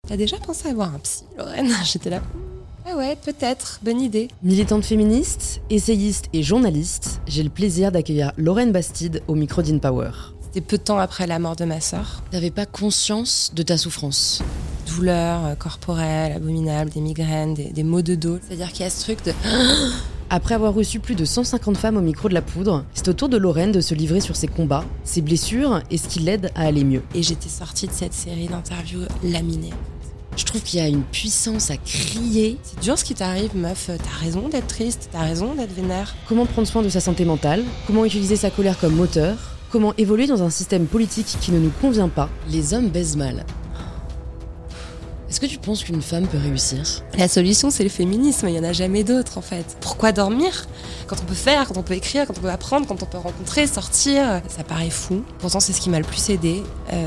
T'as déjà pensé à avoir un psy, Lorraine ? J'étais là. Ah ouais, peut-être, bonne idée. Militante féministe, essayiste et journaliste, j'ai le plaisir d'accueillir Lorraine Bastide au micro d'InPower. C'était peu de temps après la mort de ma sœur. T'avais pas conscience de ta souffrance ? Douleurs corporelles, abominables, des migraines, des maux de dos. C'est-à-dire qu'il y a ce truc de... Après avoir reçu plus de 150 femmes au micro de la poudre, c'est au tour de Lorraine de se livrer sur ses combats, ses blessures et ce qui l'aide à aller mieux. Et j'étais sortie de cette série d'interviews laminée. Je trouve qu'il y a une puissance à crier. C'est dur ce qui t'arrive, meuf. T'as raison d'être triste, t'as raison d'être vénère. Comment prendre soin de sa santé mentale, comment utiliser sa colère comme moteur, comment évoluer dans un système politique qui ne nous convient pas. Les hommes baisent mal. Est-ce que tu penses qu'une femme peut réussir ? La solution, c'est le féminisme, il n'y en a jamais d'autre en fait. Pourquoi dormir ? Quand on peut faire, quand on peut écrire, quand on peut apprendre, quand on peut rencontrer, sortir. Ça paraît fou. Pourtant, c'est ce qui m'a le plus aidée.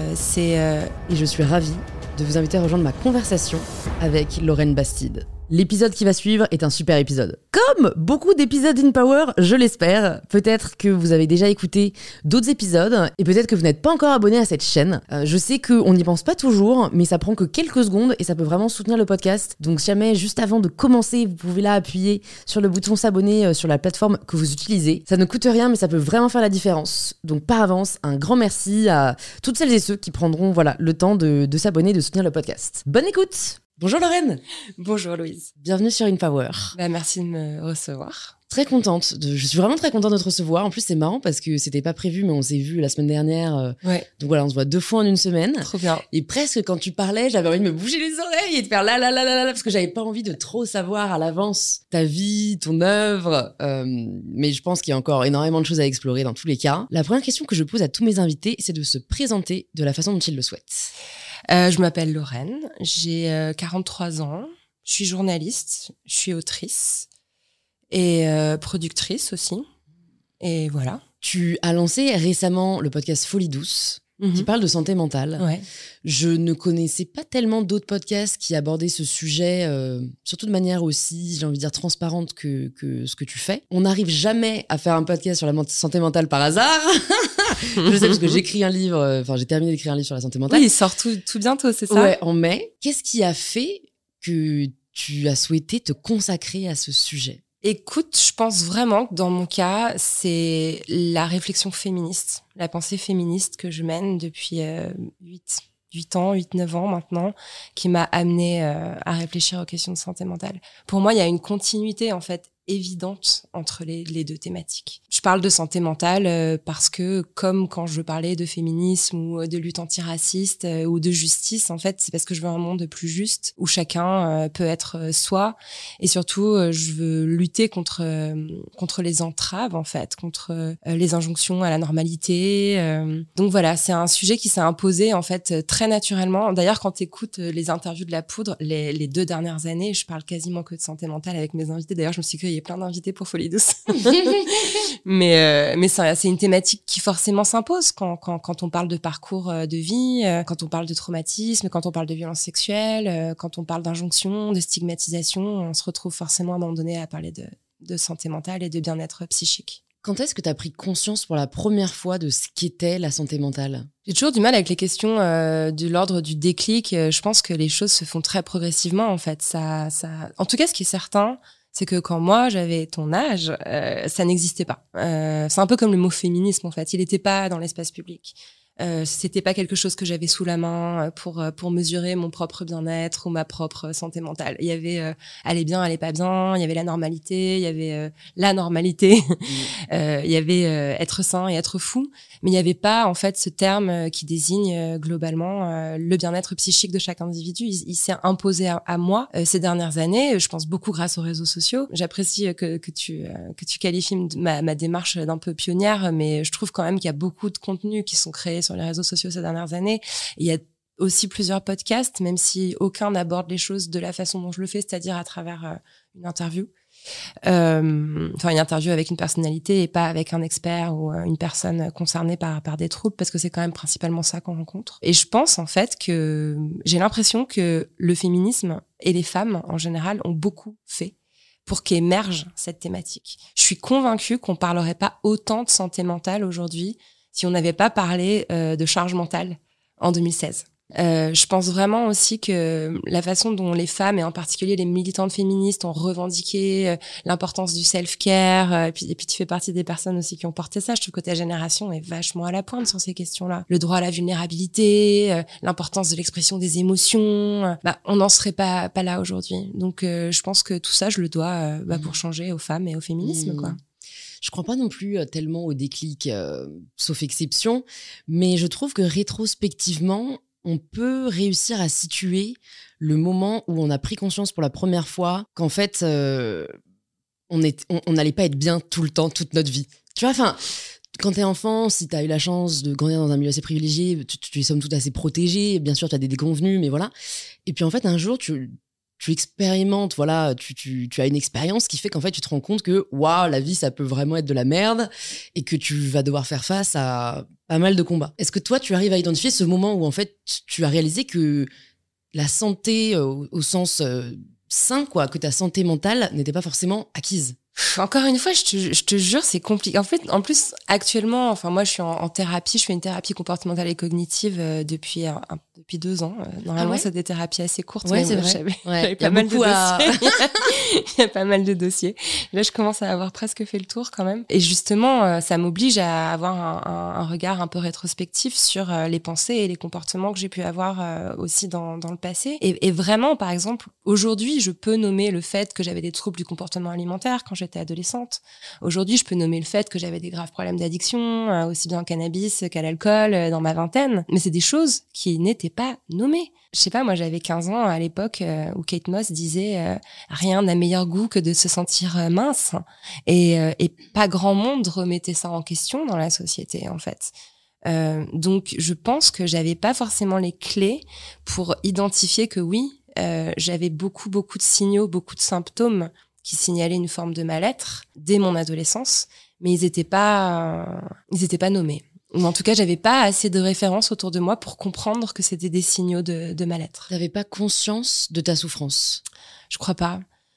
Et je suis ravie de vous inviter à rejoindre ma conversation avec Lorraine Bastide. L'épisode qui va suivre est un super épisode. Comme beaucoup d'épisodes d'InPower, je l'espère. Peut-être que vous avez déjà écouté d'autres épisodes et peut-être que vous n'êtes pas encore abonné à cette chaîne. Je sais qu'on n'y pense pas toujours, mais ça prend que quelques secondes et ça peut vraiment soutenir le podcast. Donc si jamais, juste avant de commencer, vous pouvez là appuyer sur le bouton s'abonner sur la plateforme que vous utilisez. Ça ne coûte rien, mais ça peut vraiment faire la différence. Donc par avance, un grand merci à toutes celles et ceux qui prendront le temps de s'abonner et de soutenir le podcast. Bonne écoute! Bonjour Lorraine. Bonjour Louise. Bienvenue sur InPower. Merci de me recevoir. Je suis vraiment très contente de te recevoir. En plus, c'est marrant parce que c'était pas prévu, mais on s'est vu la semaine dernière. Ouais. Donc voilà, on se voit 2 fois en une semaine. Trop bien. Et presque quand tu parlais, j'avais envie de me bouger les oreilles et de faire parce que j'avais pas envie de trop savoir à l'avance ta vie, ton œuvre. Mais je pense qu'il y a encore énormément de choses à explorer dans tous les cas. La première question que je pose à tous mes invités, c'est de se présenter de la façon dont ils le souhaitent. Je m'appelle Lorraine, j'ai 43 ans, je suis journaliste, je suis autrice et productrice aussi. Et voilà. Tu as lancé récemment le podcast Folie Douce, qui parle de santé mentale. Ouais. Je ne connaissais pas tellement d'autres podcasts qui abordaient ce sujet, surtout de manière aussi, j'ai envie de dire, transparente que ce que tu fais. On n'arrive jamais à faire un podcast sur la santé mentale par hasard. Je sais parce que j'écris un livre, j'ai terminé d'écrire un livre sur la santé mentale. Oui, il sort tout bientôt, c'est ça ? Ouais, en mai. Qu'est-ce qui a fait que tu as souhaité te consacrer à ce sujet ? Écoute, je pense vraiment que dans mon cas, c'est la réflexion féministe, la pensée féministe que je mène depuis 8-9 ans maintenant, qui m'a amenée à réfléchir aux questions de santé mentale. Pour moi, il y a une continuité en fait évidente entre les deux thématiques. Je parle de santé mentale parce que, comme quand je veux parler de féminisme ou de lutte antiraciste ou de justice, en fait, c'est parce que je veux un monde plus juste où chacun peut être soi, et surtout, je veux lutter contre les entraves, en fait, contre les injonctions à la normalité. Donc voilà, c'est un sujet qui s'est imposé en fait très naturellement. D'ailleurs, quand tu écoutes les interviews de La Poudre, les 2 dernières années, je parle quasiment que de santé mentale avec mes invités. D'ailleurs, je me suis créé plein d'invités pour Folie Douce. mais c'est une thématique qui forcément s'impose quand on parle de parcours de vie, quand on parle de traumatisme, quand on parle de violence sexuelle, quand on parle d'injonction, de stigmatisation, on se retrouve forcément à un moment donné à parler de santé mentale et de bien-être psychique. Quand est-ce que tu as pris conscience pour la première fois de ce qu'était la santé mentale ? J'ai toujours du mal avec les questions de l'ordre du déclic. Je pense que les choses se font très progressivement, en fait. En tout cas, ce qui est certain, c'est que quand moi, j'avais ton âge, ça n'existait pas. C'est un peu comme le mot féminisme, en fait. Il n'était pas dans l'espace public. C'était pas quelque chose que j'avais sous la main pour mesurer mon propre bien-être ou ma propre santé mentale. Il y avait aller bien, aller pas bien, il y avait la normalité, il y avait la normalité, il y avait être sain et être fou, mais il y avait pas en fait ce terme qui désigne globalement le bien-être psychique de chaque individu. Il s'est imposé à moi ces dernières années, je pense beaucoup grâce aux réseaux sociaux. J'apprécie que tu qualifies ma démarche d'un peu pionnière, mais je trouve quand même qu'il y a beaucoup de contenus qui sont créés sur les réseaux sociaux ces dernières années. Il y a aussi plusieurs podcasts, même si aucun n'aborde les choses de la façon dont je le fais, c'est-à-dire à travers une interview. Une interview avec une personnalité et pas avec un expert ou une personne concernée par des troubles, parce que c'est quand même principalement ça qu'on rencontre. Et je pense en fait que j'ai l'impression que le féminisme et les femmes en général ont beaucoup fait pour qu'émerge cette thématique. Je suis convaincue qu'on parlerait pas autant de santé mentale aujourd'hui si on n'avait pas parlé de charge mentale en 2016. Je pense vraiment aussi que la façon dont les femmes, et en particulier les militantes féministes, ont revendiqué l'importance du self-care, et puis tu fais partie des personnes aussi qui ont porté ça. Je trouve que ta génération est vachement à la pointe sur ces questions-là. Le droit à la vulnérabilité, l'importance de l'expression des émotions. On n'en serait pas là aujourd'hui. Donc, je pense que tout ça, je le dois pour changer aux femmes et au féminisme, quoi. Je crois pas non plus tellement au déclic, sauf exception, mais je trouve que rétrospectivement, on peut réussir à situer le moment où on a pris conscience pour la première fois qu'en fait, on n'allait pas être bien tout le temps, toute notre vie. Tu vois, enfin, quand t'es enfant, si t'as eu la chance de grandir dans un milieu assez privilégié, tu es somme toute assez protégé. Bien sûr, tu as des déconvenus, mais voilà. Et puis en fait, un jour, tu expérimentes, voilà, tu as une expérience qui fait qu'en fait, tu te rends compte que, waouh, la vie, ça peut vraiment être de la merde et que tu vas devoir faire face à pas mal de combats. Est-ce que toi, tu arrives à identifier ce moment où, en fait, tu as réalisé que la santé, au sens sain, quoi, que ta santé mentale n'était pas forcément acquise? Encore une fois, je te jure, c'est compliqué. En fait, en plus, actuellement, enfin, moi, je suis en thérapie. Je fais une thérapie comportementale et cognitive depuis 2 ans. Normalement, c'est des thérapies assez courtes. Ouais, c'est vrai. J'avais pas mal de dossiers. Il y a pas mal de dossiers. Là, je commence à avoir presque fait le tour quand même. Et justement, ça m'oblige à avoir un regard un peu rétrospectif sur les pensées et les comportements que j'ai pu avoir aussi dans le passé. Et vraiment, par exemple, aujourd'hui, je peux nommer le fait que j'avais des troubles du comportement alimentaire quand j'étais adolescente. Aujourd'hui, je peux nommer le fait que j'avais des graves problèmes d'addiction, aussi bien au cannabis qu'à l'alcool, dans ma vingtaine. Mais c'est des choses qui n'étaient pas nommées. Je sais pas, moi, j'avais 15 ans à l'époque où Kate Moss disait rien n'a meilleur goût que de se sentir mince. Et pas grand monde remettait ça en question dans la société, en fait. Donc, je pense que j'avais pas forcément les clés pour identifier que oui, j'avais beaucoup de signaux, beaucoup de symptômes qui signalaient une forme de mal-être dès mon adolescence, mais ils étaient pas nommés. Ou en tout cas, j'avais pas assez de références autour de moi pour comprendre que c'était des signaux de mal-être. T'avais pas conscience de ta souffrance? Je crois pas.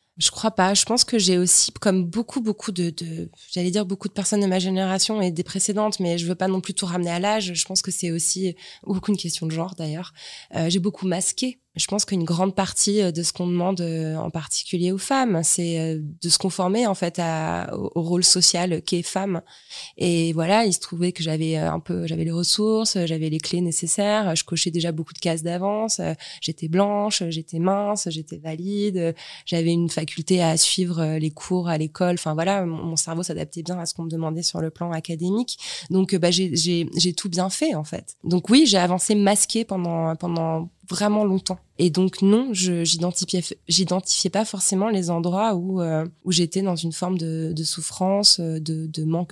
Je pense que j'ai aussi, comme beaucoup j'allais dire beaucoup de personnes de ma génération et des précédentes, mais je veux pas non plus tout ramener à l'âge. Je pense que c'est aussi beaucoup une question de genre d'ailleurs. J'ai beaucoup masqué. Je pense qu'une grande partie de ce qu'on demande, en particulier aux femmes, c'est de se conformer en fait au rôle social qu'est femme. Et voilà, il se trouvait que j'avais les ressources, j'avais les clés nécessaires, je cochais déjà beaucoup de cases d'avance. J'étais blanche, j'étais mince, j'étais valide, j'avais une faculté à suivre les cours à l'école. Enfin voilà, mon cerveau s'adaptait bien à ce qu'on me demandait sur le plan académique. Donc j'ai tout bien fait en fait. Donc oui, j'ai avancé masquée pendant vraiment longtemps. Et donc non, j'identifiais pas forcément les endroits où j'étais dans une forme de souffrance, de manque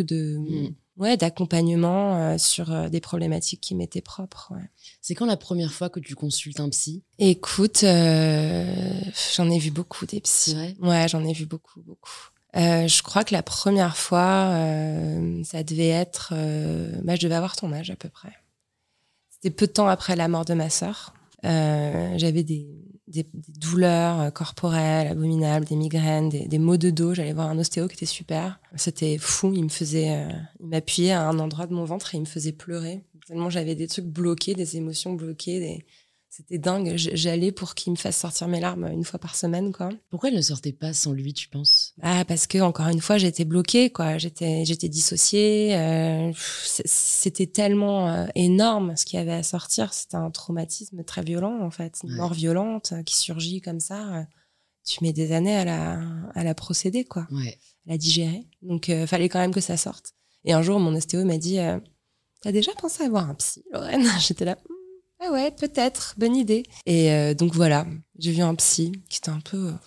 d'accompagnement sur des problématiques qui m'étaient propres. Ouais. C'est quand la première fois que tu consultes un psy? Écoute, j'en ai vu beaucoup des psys. C'est vrai? Ouais, j'en ai vu beaucoup. Je crois que la première fois, ça devait être... je devais avoir ton âge à peu près. C'était peu de temps après la mort de ma sœur. J'avais des douleurs corporelles abominables, des migraines, des maux de dos. J'allais voir un ostéo qui était super. C'était fou. Il m'appuyait à un endroit de mon ventre et il me faisait pleurer. Tellement j'avais des trucs bloqués, des émotions bloquées. C'était dingue. J'allais pour qu'il me fasse sortir mes larmes 1 fois par semaine, quoi. Pourquoi elle ne sortait pas sans lui, tu penses? Parce que encore une fois, j'étais bloquée, quoi. J'étais dissociée. C'était tellement énorme ce qu'il y avait à sortir. C'était un traumatisme très violent, en fait, une mort violente qui surgit comme ça. Tu mets des années à la procéder, quoi, à la digérer. Donc, fallait quand même que ça sorte. Et un jour, mon ostéo m'a dit t'as déjà pensé à voir un psy, Lorraine? J'étais là. Ah ouais, peut-être, bonne idée. Et donc voilà, j'ai vu un psy qui était un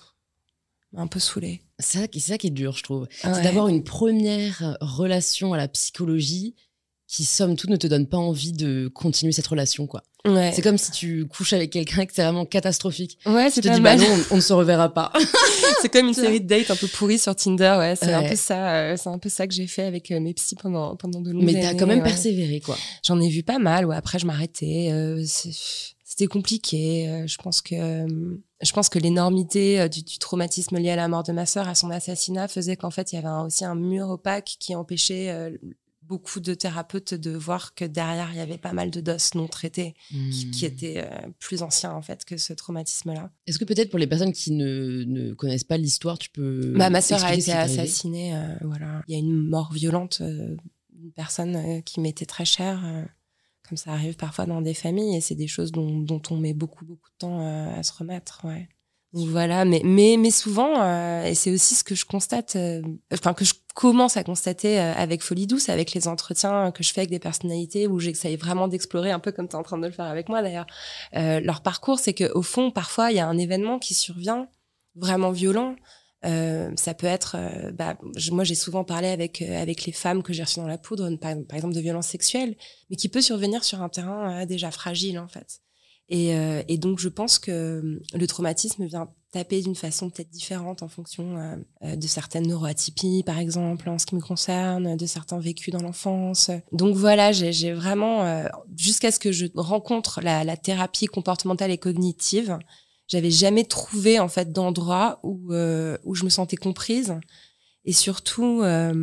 peu saoulé. C'est ça qui est dur, je trouve. Ouais. C'est d'avoir une première relation à la psychologie qui, somme toute, ne te donne pas envie de continuer cette relation, quoi. Ouais. C'est comme si tu couches avec quelqu'un et que c'est vraiment catastrophique. Ouais, c'est tu te dis, non, on ne se reverra pas. C'est comme une série de dates un peu pourries sur Tinder, ouais. C'est un peu ça. C'est un peu ça que j'ai fait avec mes psys pendant de longues années. Mais t'as quand même persévéré, quoi. J'en ai vu pas mal, ouais. Après, je m'arrêtais. C'était compliqué. Je pense que l'énormité du traumatisme lié à la mort de ma sœur, à son assassinat, faisait qu'en fait, il y avait aussi un mur opaque qui empêchait beaucoup de thérapeutes de voir que derrière, il y avait pas mal de doses non traitées qui étaient plus anciens, en fait, que ce traumatisme-là. Est-ce que peut-être pour les personnes qui ne connaissent pas l'histoire, tu peux Ma sœur a expliquer été ce qui t'est arrivé ? assassinée. Voilà. Il y a une mort violente d'une personne qui m'était très chère. Comme ça arrive parfois dans des familles, et c'est des choses dont on met beaucoup de temps à se remettre. Ouais. Donc voilà, mais souvent, et c'est aussi ce que je constate, que je commence à constater avec Folie Douce, avec les entretiens que je fais avec des personnalités où j'essaye vraiment d'explorer, un peu comme tu es en train de le faire avec moi d'ailleurs, leur parcours, c'est qu'au fond, parfois, il y a un événement qui survient vraiment violent. Ça peut être, moi j'ai souvent parlé avec les femmes que j'ai reçues dans la poudre, par exemple de violences sexuelles, mais qui peut survenir sur un terrain déjà fragile en fait. Et donc je pense que le traumatisme vient taper d'une façon peut-être différente en fonction de certaines neuroatypies par exemple en ce qui me concerne, de certains vécus dans l'enfance. Donc voilà, j'ai vraiment jusqu'à ce que je rencontre la thérapie comportementale et cognitive, j'avais jamais trouvé en fait d'endroit où je me sentais comprise et surtout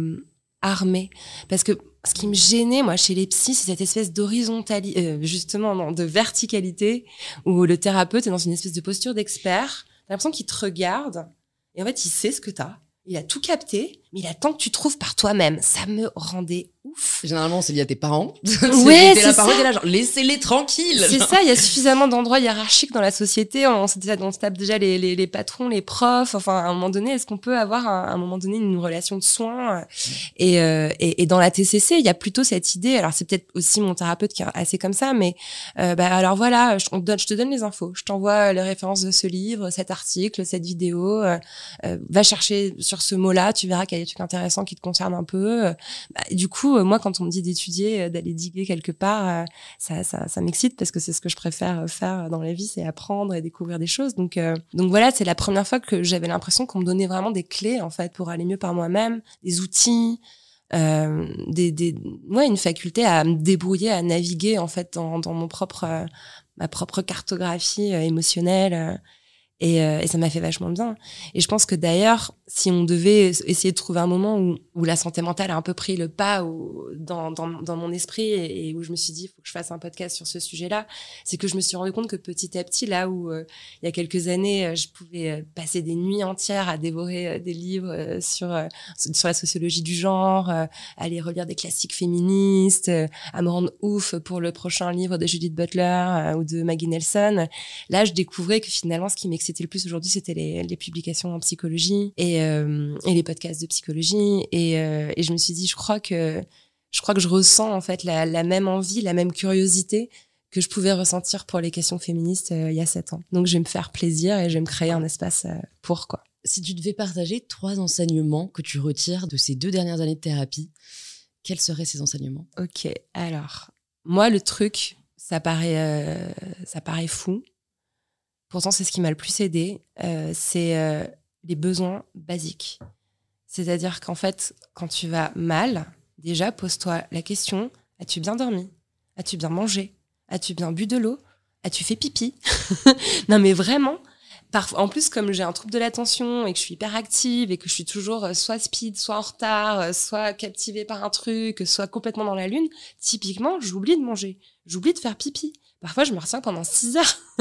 armée, parce que ce qui me gênait moi chez les psys, c'est cette espèce d'horizontalité, justement non, de verticalité, où le thérapeute est dans une espèce de posture d'expert. T'as l'impression qu'il te regarde et en fait il sait ce que t'as, il a tout capté, mais il attend que tu trouves par toi-même. Ça me rendait ouf. Généralement, c'est lié à tes parents. Ouais, c'est la ça. parole, t'es là, genre, laissez-les tranquilles. C'est ça, il y a suffisamment d'endroits hiérarchiques dans la société. On se tape déjà les patrons, les profs. Enfin, à un moment donné, est-ce qu'on peut avoir à un moment donné une relation de soins et dans la TCC, il y a plutôt cette idée. Alors, c'est peut-être aussi mon thérapeute qui est assez comme ça, mais alors voilà, je te donne les infos. Je t'envoie les références de ce livre, cet article, cette vidéo. Va chercher sur ce mot-là, tu verras qu'il y a des trucs intéressants qui te concernent un peu. Du coup, moi, quand on me dit d'étudier, d'aller diguer quelque part, ça m'excite parce que c'est ce que je préfère faire dans la vie, c'est apprendre et découvrir des choses. Donc voilà, c'est la première fois que j'avais l'impression qu'on me donnait vraiment des clés en fait pour aller mieux par moi-même, des outils, une faculté à me débrouiller, à naviguer en fait dans ma propre cartographie émotionnelle. Et ça m'a fait vachement bien. Et je pense que d'ailleurs, si on devait essayer de trouver un moment où la santé mentale a un peu pris le pas dans mon esprit et où je me suis dit, il faut que je fasse un podcast sur ce sujet-là, c'est que je me suis rendu compte que petit à petit, là où il y a quelques années, je pouvais passer des nuits entières à dévorer des livres sur la sociologie du genre, aller relire des classiques féministes, à me rendre ouf pour le prochain livre de Judith Butler ou de Maggie Nelson. Là, je découvrais que finalement, ce qui m'excitait le plus aujourd'hui, c'était les publications en psychologie et les podcasts de psychologie. Et je me suis dit, je crois que je ressens en fait la même envie, la même curiosité que je pouvais ressentir pour les questions féministes il y a 7 ans. Donc, je vais me faire plaisir et je vais me créer un espace pour quoi. Si tu devais partager 3 enseignements que tu retires de ces 2 dernières années de thérapie, quels seraient ces enseignements ? Ok, alors, moi, le truc, ça paraît fou. Pourtant, c'est ce qui m'a le plus aidé. C'est les besoins basiques. C'est-à-dire qu'en fait, quand tu vas mal, déjà, pose-toi la question, as-tu bien dormi ? As-tu bien mangé ? As-tu bien bu de l'eau ? As-tu fait pipi ? Non, mais vraiment, en plus, comme j'ai un trouble de l'attention et que je suis hyper active et que je suis toujours soit speed, soit en retard, soit captivée par un truc, soit complètement dans la lune, typiquement, j'oublie de manger. J'oublie de faire pipi. Parfois, je me retiens pendant 6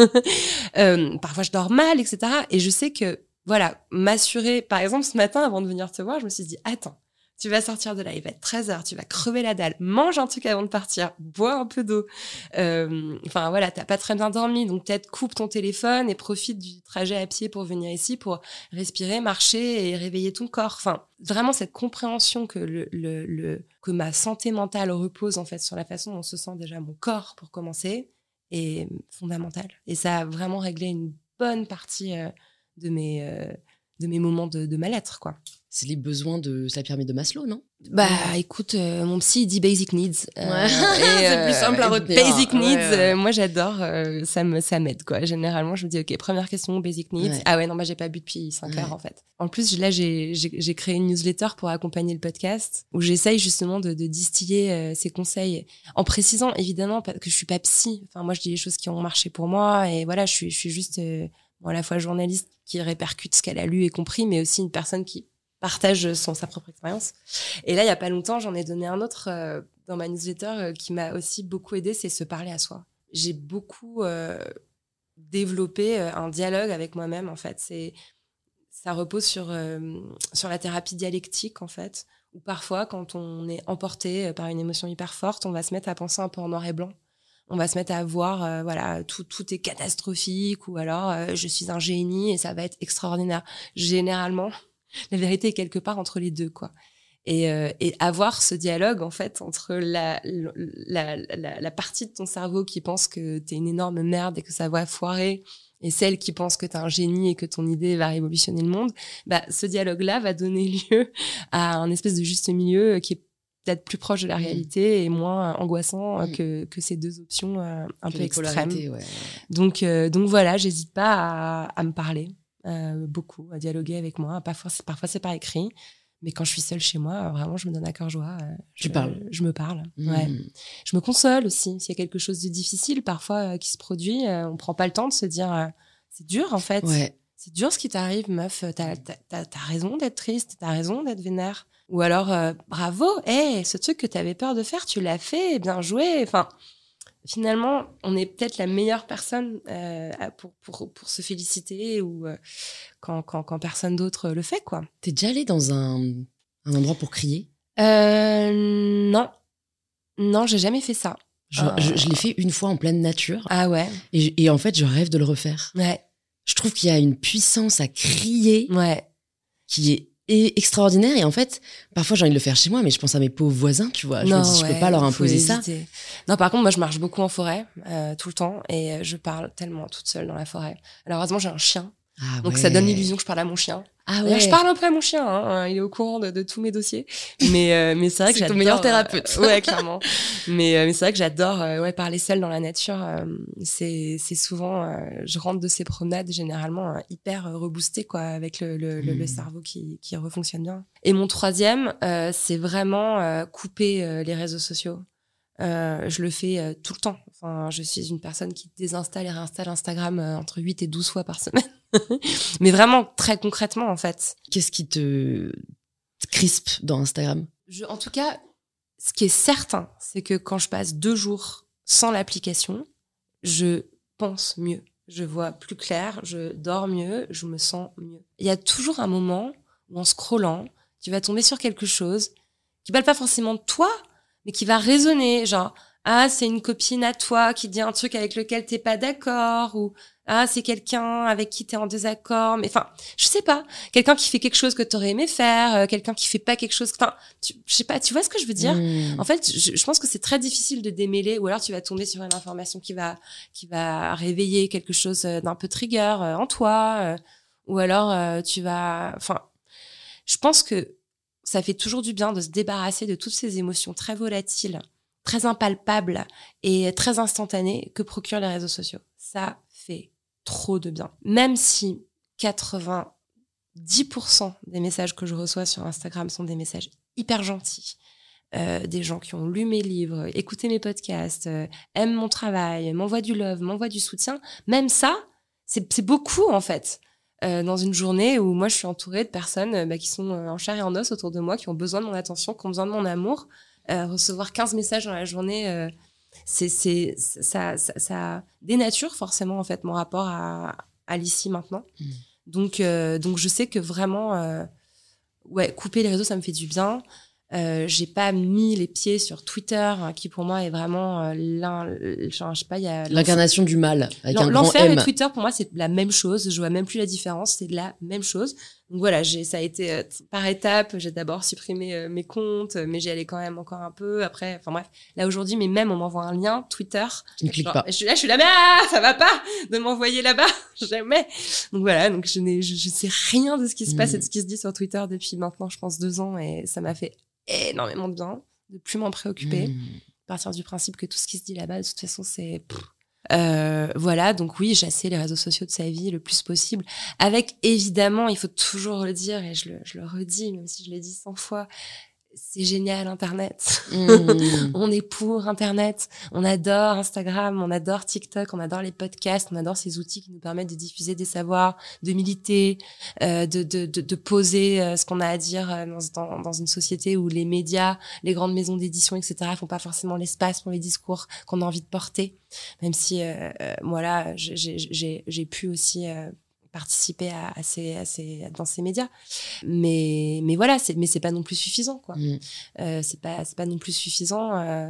heures. Parfois, je dors mal, etc. Et je sais que, voilà, m'assurer... Par exemple, ce matin, avant de venir te voir, je me suis dit, attends, tu vas sortir de là, il va être 13 heures, tu vas crever la dalle, mange un truc avant de partir, bois un peu d'eau. Enfin, voilà, t'as pas très bien dormi, donc peut-être coupe ton téléphone et profite du trajet à pied pour venir ici, pour respirer, marcher et réveiller ton corps. Enfin, vraiment cette compréhension que que ma santé mentale repose en fait sur la façon dont se sent déjà mon corps pour commencer est fondamentale. Et ça a vraiment réglé une bonne partie de mes moments de mal-être, quoi. C'est les besoins de la pyramide de Maslow, non ? Bah, écoute, mon psy, il dit basic needs. Ouais. C'est plus simple à retenir. Basic needs, ouais. moi, j'adore. Ça m'aide, quoi. Généralement, je me dis, OK, première question, basic needs. Ouais. Ah ouais, non, bah, j'ai pas bu depuis 5 heures, en fait. En plus, là, j'ai créé une newsletter pour accompagner le podcast où j'essaye justement de distiller ces conseils en précisant, évidemment, que je suis pas psy. Enfin, moi, je dis les choses qui ont marché pour moi et voilà, je suis juste, à la fois journaliste qui répercute ce qu'elle a lu et compris, mais aussi une personne qui partage sa propre expérience. Et là, il y a pas longtemps, j'en ai donné un autre dans ma newsletter qui m'a aussi beaucoup aidé, c'est se parler à soi. J'ai beaucoup développé un dialogue avec moi-même, en fait. Ça repose sur la thérapie dialectique, en fait, où parfois, quand on est emporté par une émotion hyper forte, on va se mettre à penser un peu en noir et blanc. On va se mettre à voir, voilà, tout est catastrophique, ou alors je suis un génie et ça va être extraordinaire. Généralement, la vérité est quelque part entre les deux, quoi. Et avoir ce dialogue, en fait, entre la partie de ton cerveau qui pense que t'es une énorme merde et que ça va foirer, et celle qui pense que t'es un génie et que ton idée va révolutionner le monde, ce dialogue-là va donner lieu à un espèce de juste milieu qui est peut-être plus proche de la réalité et moins angoissant que ces deux options un peu extrêmes. Ouais. Donc voilà, j'hésite pas à me parler beaucoup, à dialoguer avec moi. Parfois c'est par écrit, mais quand je suis seule chez moi, vraiment, je me donne à cœur joie. Je me parle. Ouais. Je me console aussi. S'il y a quelque chose de difficile parfois qui se produit, on prend pas le temps de se dire c'est dur en fait. Ouais. C'est dur ce qui t'arrive, meuf. T'as raison d'être triste, t'as raison d'être vénère. Ou alors, bravo, ce truc que t'avais peur de faire, tu l'as fait, bien joué. Enfin, finalement, on est peut-être la meilleure personne pour se féliciter ou quand personne d'autre le fait, quoi. T'es déjà allée dans un endroit pour crier ? Non, j'ai jamais fait ça. Je l'ai fait une fois en pleine nature. Ah ouais. Et en fait, je rêve de le refaire. Ouais. Je trouve qu'il y a une puissance à crier qui est extraordinaire. Et en fait, parfois j'ai envie de le faire chez moi, mais je pense à mes pauvres voisins, tu vois. Je me dis, je peux pas leur imposer ça. Non, par contre, moi, je marche beaucoup en forêt, tout le temps, et je parle tellement toute seule dans la forêt. Alors, heureusement, j'ai un chien. Donc, ça donne l'illusion que je parle à mon chien. Ah ouais. Je parle un peu à mon chien, hein. Il est au courant de tous mes dossiers. Mais c'est vrai que j'adore. C'est ton meilleur thérapeute. Ouais, clairement. Mais c'est vrai que j'adore, parler seule dans la nature. C'est souvent, je rentre de ces promenades généralement hyper reboostée, quoi, avec le cerveau qui refonctionne bien. Et mon troisième, c'est vraiment couper les réseaux sociaux. Je le fais tout le temps. Enfin, je suis une personne qui désinstalle et réinstalle Instagram entre 8 et 12 fois par semaine. Mais vraiment, très concrètement, en fait. Qu'est-ce qui te crispe dans Instagram ? En tout cas, ce qui est certain, c'est que quand je passe 2 jours sans l'application, je pense mieux. Je vois plus clair, je dors mieux, je me sens mieux. Il y a toujours un moment où, en scrollant, tu vas tomber sur quelque chose qui parle pas forcément de toi, mais qui va résonner, genre c'est une copine à toi qui dit un truc avec lequel t'es pas d'accord, ou c'est quelqu'un avec qui t'es en désaccord, mais enfin, je sais pas, quelqu'un qui fait quelque chose que t'aurais aimé faire, quelqu'un qui fait pas quelque chose, enfin, je sais pas, tu vois ce que je veux dire ? En fait, je pense que c'est très difficile de démêler, ou alors tu vas tomber sur une information qui va réveiller quelque chose d'un peu trigger en toi, ou alors tu vas, enfin, je pense que ça fait toujours du bien de se débarrasser de toutes ces émotions très volatiles, très impalpables et très instantanées que procurent les réseaux sociaux. Ça fait trop de bien. Même si 90% des messages que je reçois sur Instagram sont des messages hyper gentils, des gens qui ont lu mes livres, écouté mes podcasts, aiment mon travail, m'envoient du love, m'envoient du soutien, même ça, c'est beaucoup en fait. Dans une journée où moi je suis entourée de personnes qui sont en chair et en os autour de moi, qui ont besoin de mon attention, qui ont besoin de mon amour, recevoir 15 messages dans la journée, ça dénature forcément en fait mon rapport à l'ici maintenant. Donc je sais que vraiment couper les réseaux ça me fait du bien. J'ai pas mis les pieds sur Twitter, qui pour moi est vraiment je sais pas, il y a l'incarnation du mal avec un grand l'enfer M. et Twitter pour moi c'est la même chose, je vois même plus la différence, c'est la même chose. Donc voilà, ça a été par étapes, j'ai d'abord supprimé mes comptes, mais j'y allais quand même encore un peu après, enfin bref, là aujourd'hui mais même on m'envoie un lien Twitter, tu ne cliques pas. Je suis là mais ça va pas de m'envoyer là-bas, jamais. Donc voilà, donc je sais rien de ce qui se passe et de ce qui se dit sur Twitter depuis maintenant je pense 2 ans, et ça m'a fait énormément de bien de plus m'en préoccuper, partir du principe que tout ce qui se dit là-bas de toute façon c'est voilà, donc oui, chasser les réseaux sociaux de sa vie le plus possible, avec évidemment, il faut toujours le dire et je le redis même si je l'ai dit 100 fois, c'est génial, Internet. On est pour Internet. On adore Instagram, on adore TikTok, on adore les podcasts, on adore ces outils qui nous permettent de diffuser des savoirs, de militer, de poser ce qu'on a à dire dans une société où les médias, les grandes maisons d'édition, etc., font pas forcément l'espace pour les discours qu'on a envie de porter. Même si, moi là, j'ai pu aussi participer dans ces médias, mais voilà, c'est pas non plus suffisant, quoi. C'est pas non plus suffisant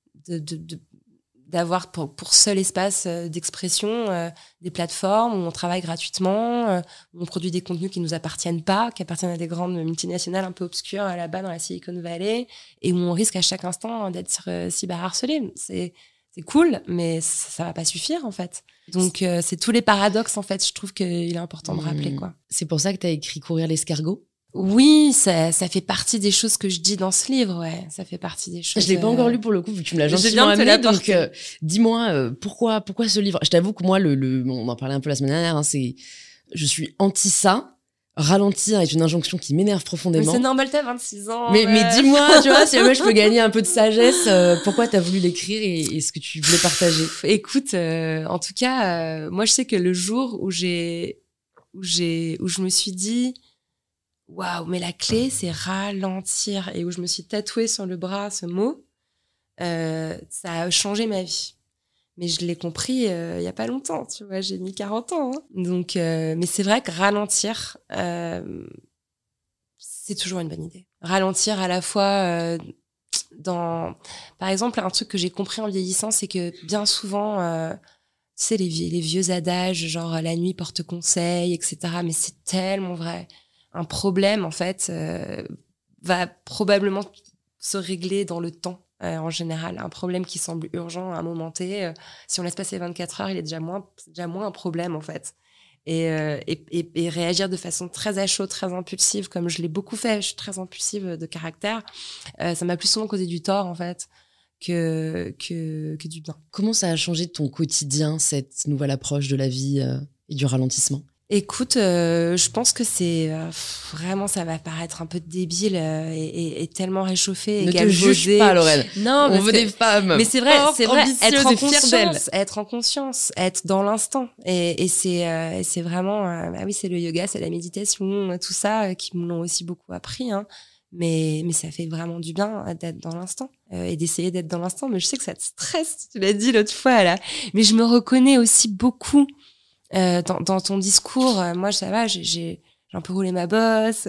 d'avoir pour seul espace d'expression des plateformes où on travaille gratuitement, où on produit des contenus qui nous appartiennent pas, qui appartiennent à des grandes multinationales un peu obscures là-bas dans la Silicon Valley, et où on risque à chaque instant d'être cyberharcelé. C'est cool, mais ça va pas suffire, en fait. Donc, c'est tous les paradoxes, en fait, je trouve qu'il est important de rappeler, quoi. C'est pour ça que tu as écrit Courir l'escargot? Oui, ça fait partie des choses que je dis dans ce livre, ouais. Ça fait partie des choses... Je l'ai pas encore lu pour le coup, vu que tu me l'as gentiment amené, donc dis-moi, pourquoi ce livre? Je t'avoue que moi, on en parlait un peu la semaine dernière, hein, je suis anti ça. Ralentir est une injonction qui m'énerve profondément. Mais c'est normal, t'as 26 ans. Mais dis-moi, tu vois, si jamais je peux gagner un peu de sagesse, pourquoi t'as voulu l'écrire et ce que tu voulais partager? Écoute, en tout cas, moi je sais que le jour où je me suis dit, waouh, mais la clé c'est ralentir, et où je me suis tatouée sur le bras ce mot, ça a changé ma vie. Mais je l'ai compris il y a pas longtemps, tu vois, j'ai mis 40 ans. Hein. Donc, mais c'est vrai que ralentir, c'est toujours une bonne idée. Ralentir à la fois par exemple, un truc que j'ai compris en vieillissant, c'est que bien souvent, tu sais, les vieux adages, genre la nuit porte conseil, etc. Mais c'est tellement vrai. Un problème, en fait, va probablement se régler dans le temps. En général, un problème qui semble urgent à un moment T, si on laisse passer 24 heures, c'est déjà moins un problème, en fait. Et réagir de façon très à chaud, très impulsive, comme je l'ai beaucoup fait, je suis très impulsive de caractère, ça m'a plus souvent causé du tort, en fait, que du bien. Comment ça a changé ton quotidien, cette nouvelle approche de la vie et du ralentissement? Écoute, je pense que c'est vraiment, ça va paraître un peu débile et tellement réchauffé et ne galvaudé. Ne te juge pas, Lorraine. Non, on veut des femmes. Mais c'est vrai, être être en conscience, être dans l'instant. Et c'est vraiment, ah oui, c'est le yoga, c'est la méditation, tout ça qui me l'ont aussi beaucoup appris. Hein. Mais ça fait vraiment du bien d'être dans l'instant et d'essayer d'être dans l'instant. Mais je sais que ça te stresse, tu l'as dit l'autre fois là. Mais je me reconnais aussi beaucoup. Dans ton discours, moi ça va, j'ai un peu roulé ma bosse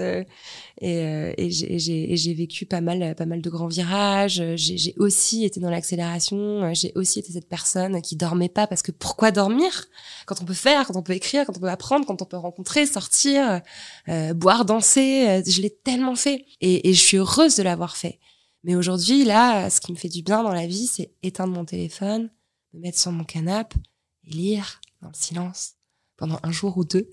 et j'ai vécu pas mal de grands virages. J'ai aussi été dans l'accélération. J'ai aussi été cette personne qui dormait pas parce que pourquoi dormir quand on peut faire, quand on peut écrire, quand on peut apprendre, quand on peut rencontrer, sortir, boire, danser. Je l'ai tellement fait et je suis heureuse de l'avoir fait. Mais aujourd'hui là, ce qui me fait du bien dans la vie, c'est éteindre mon téléphone, me mettre sur mon canapé et lire. Dans le silence, pendant un jour ou deux.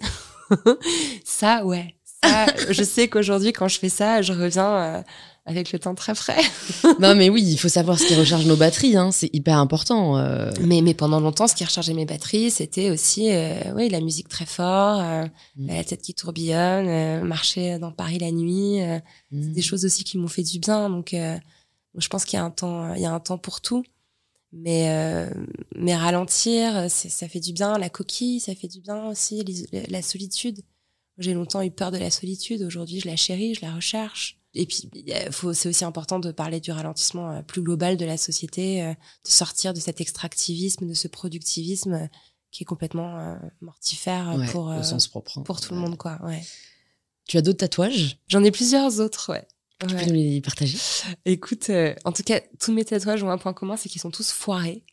Ça, je sais qu'aujourd'hui, quand je fais ça, je reviens avec le temps très frais. Non, mais oui, il faut savoir ce qui recharge nos batteries, hein, c'est hyper important. Mais pendant longtemps, ce qui rechargeait mes batteries, c'était aussi la musique très fort, la tête qui tourbillonne, marcher dans Paris la nuit. C'est des choses aussi qui m'ont fait du bien. Donc, je pense qu'il y a un temps pour tout. Mais ralentir, ça fait du bien. La coquille, ça fait du bien aussi. La solitude. J'ai longtemps eu peur de la solitude. Aujourd'hui, je la chéris, je la recherche. Et puis, c'est aussi important de parler du ralentissement plus global de la société, de sortir de cet extractivisme, de ce productivisme qui est complètement mortifère au sens propre, pour tout le monde, quoi. Ouais. Tu as d'autres tatouages? J'en ai plusieurs autres, ouais. Tu peux nous les partager? Écoute, en tout cas, tous mes tatouages ont un point commun, c'est qu'ils sont tous foirés.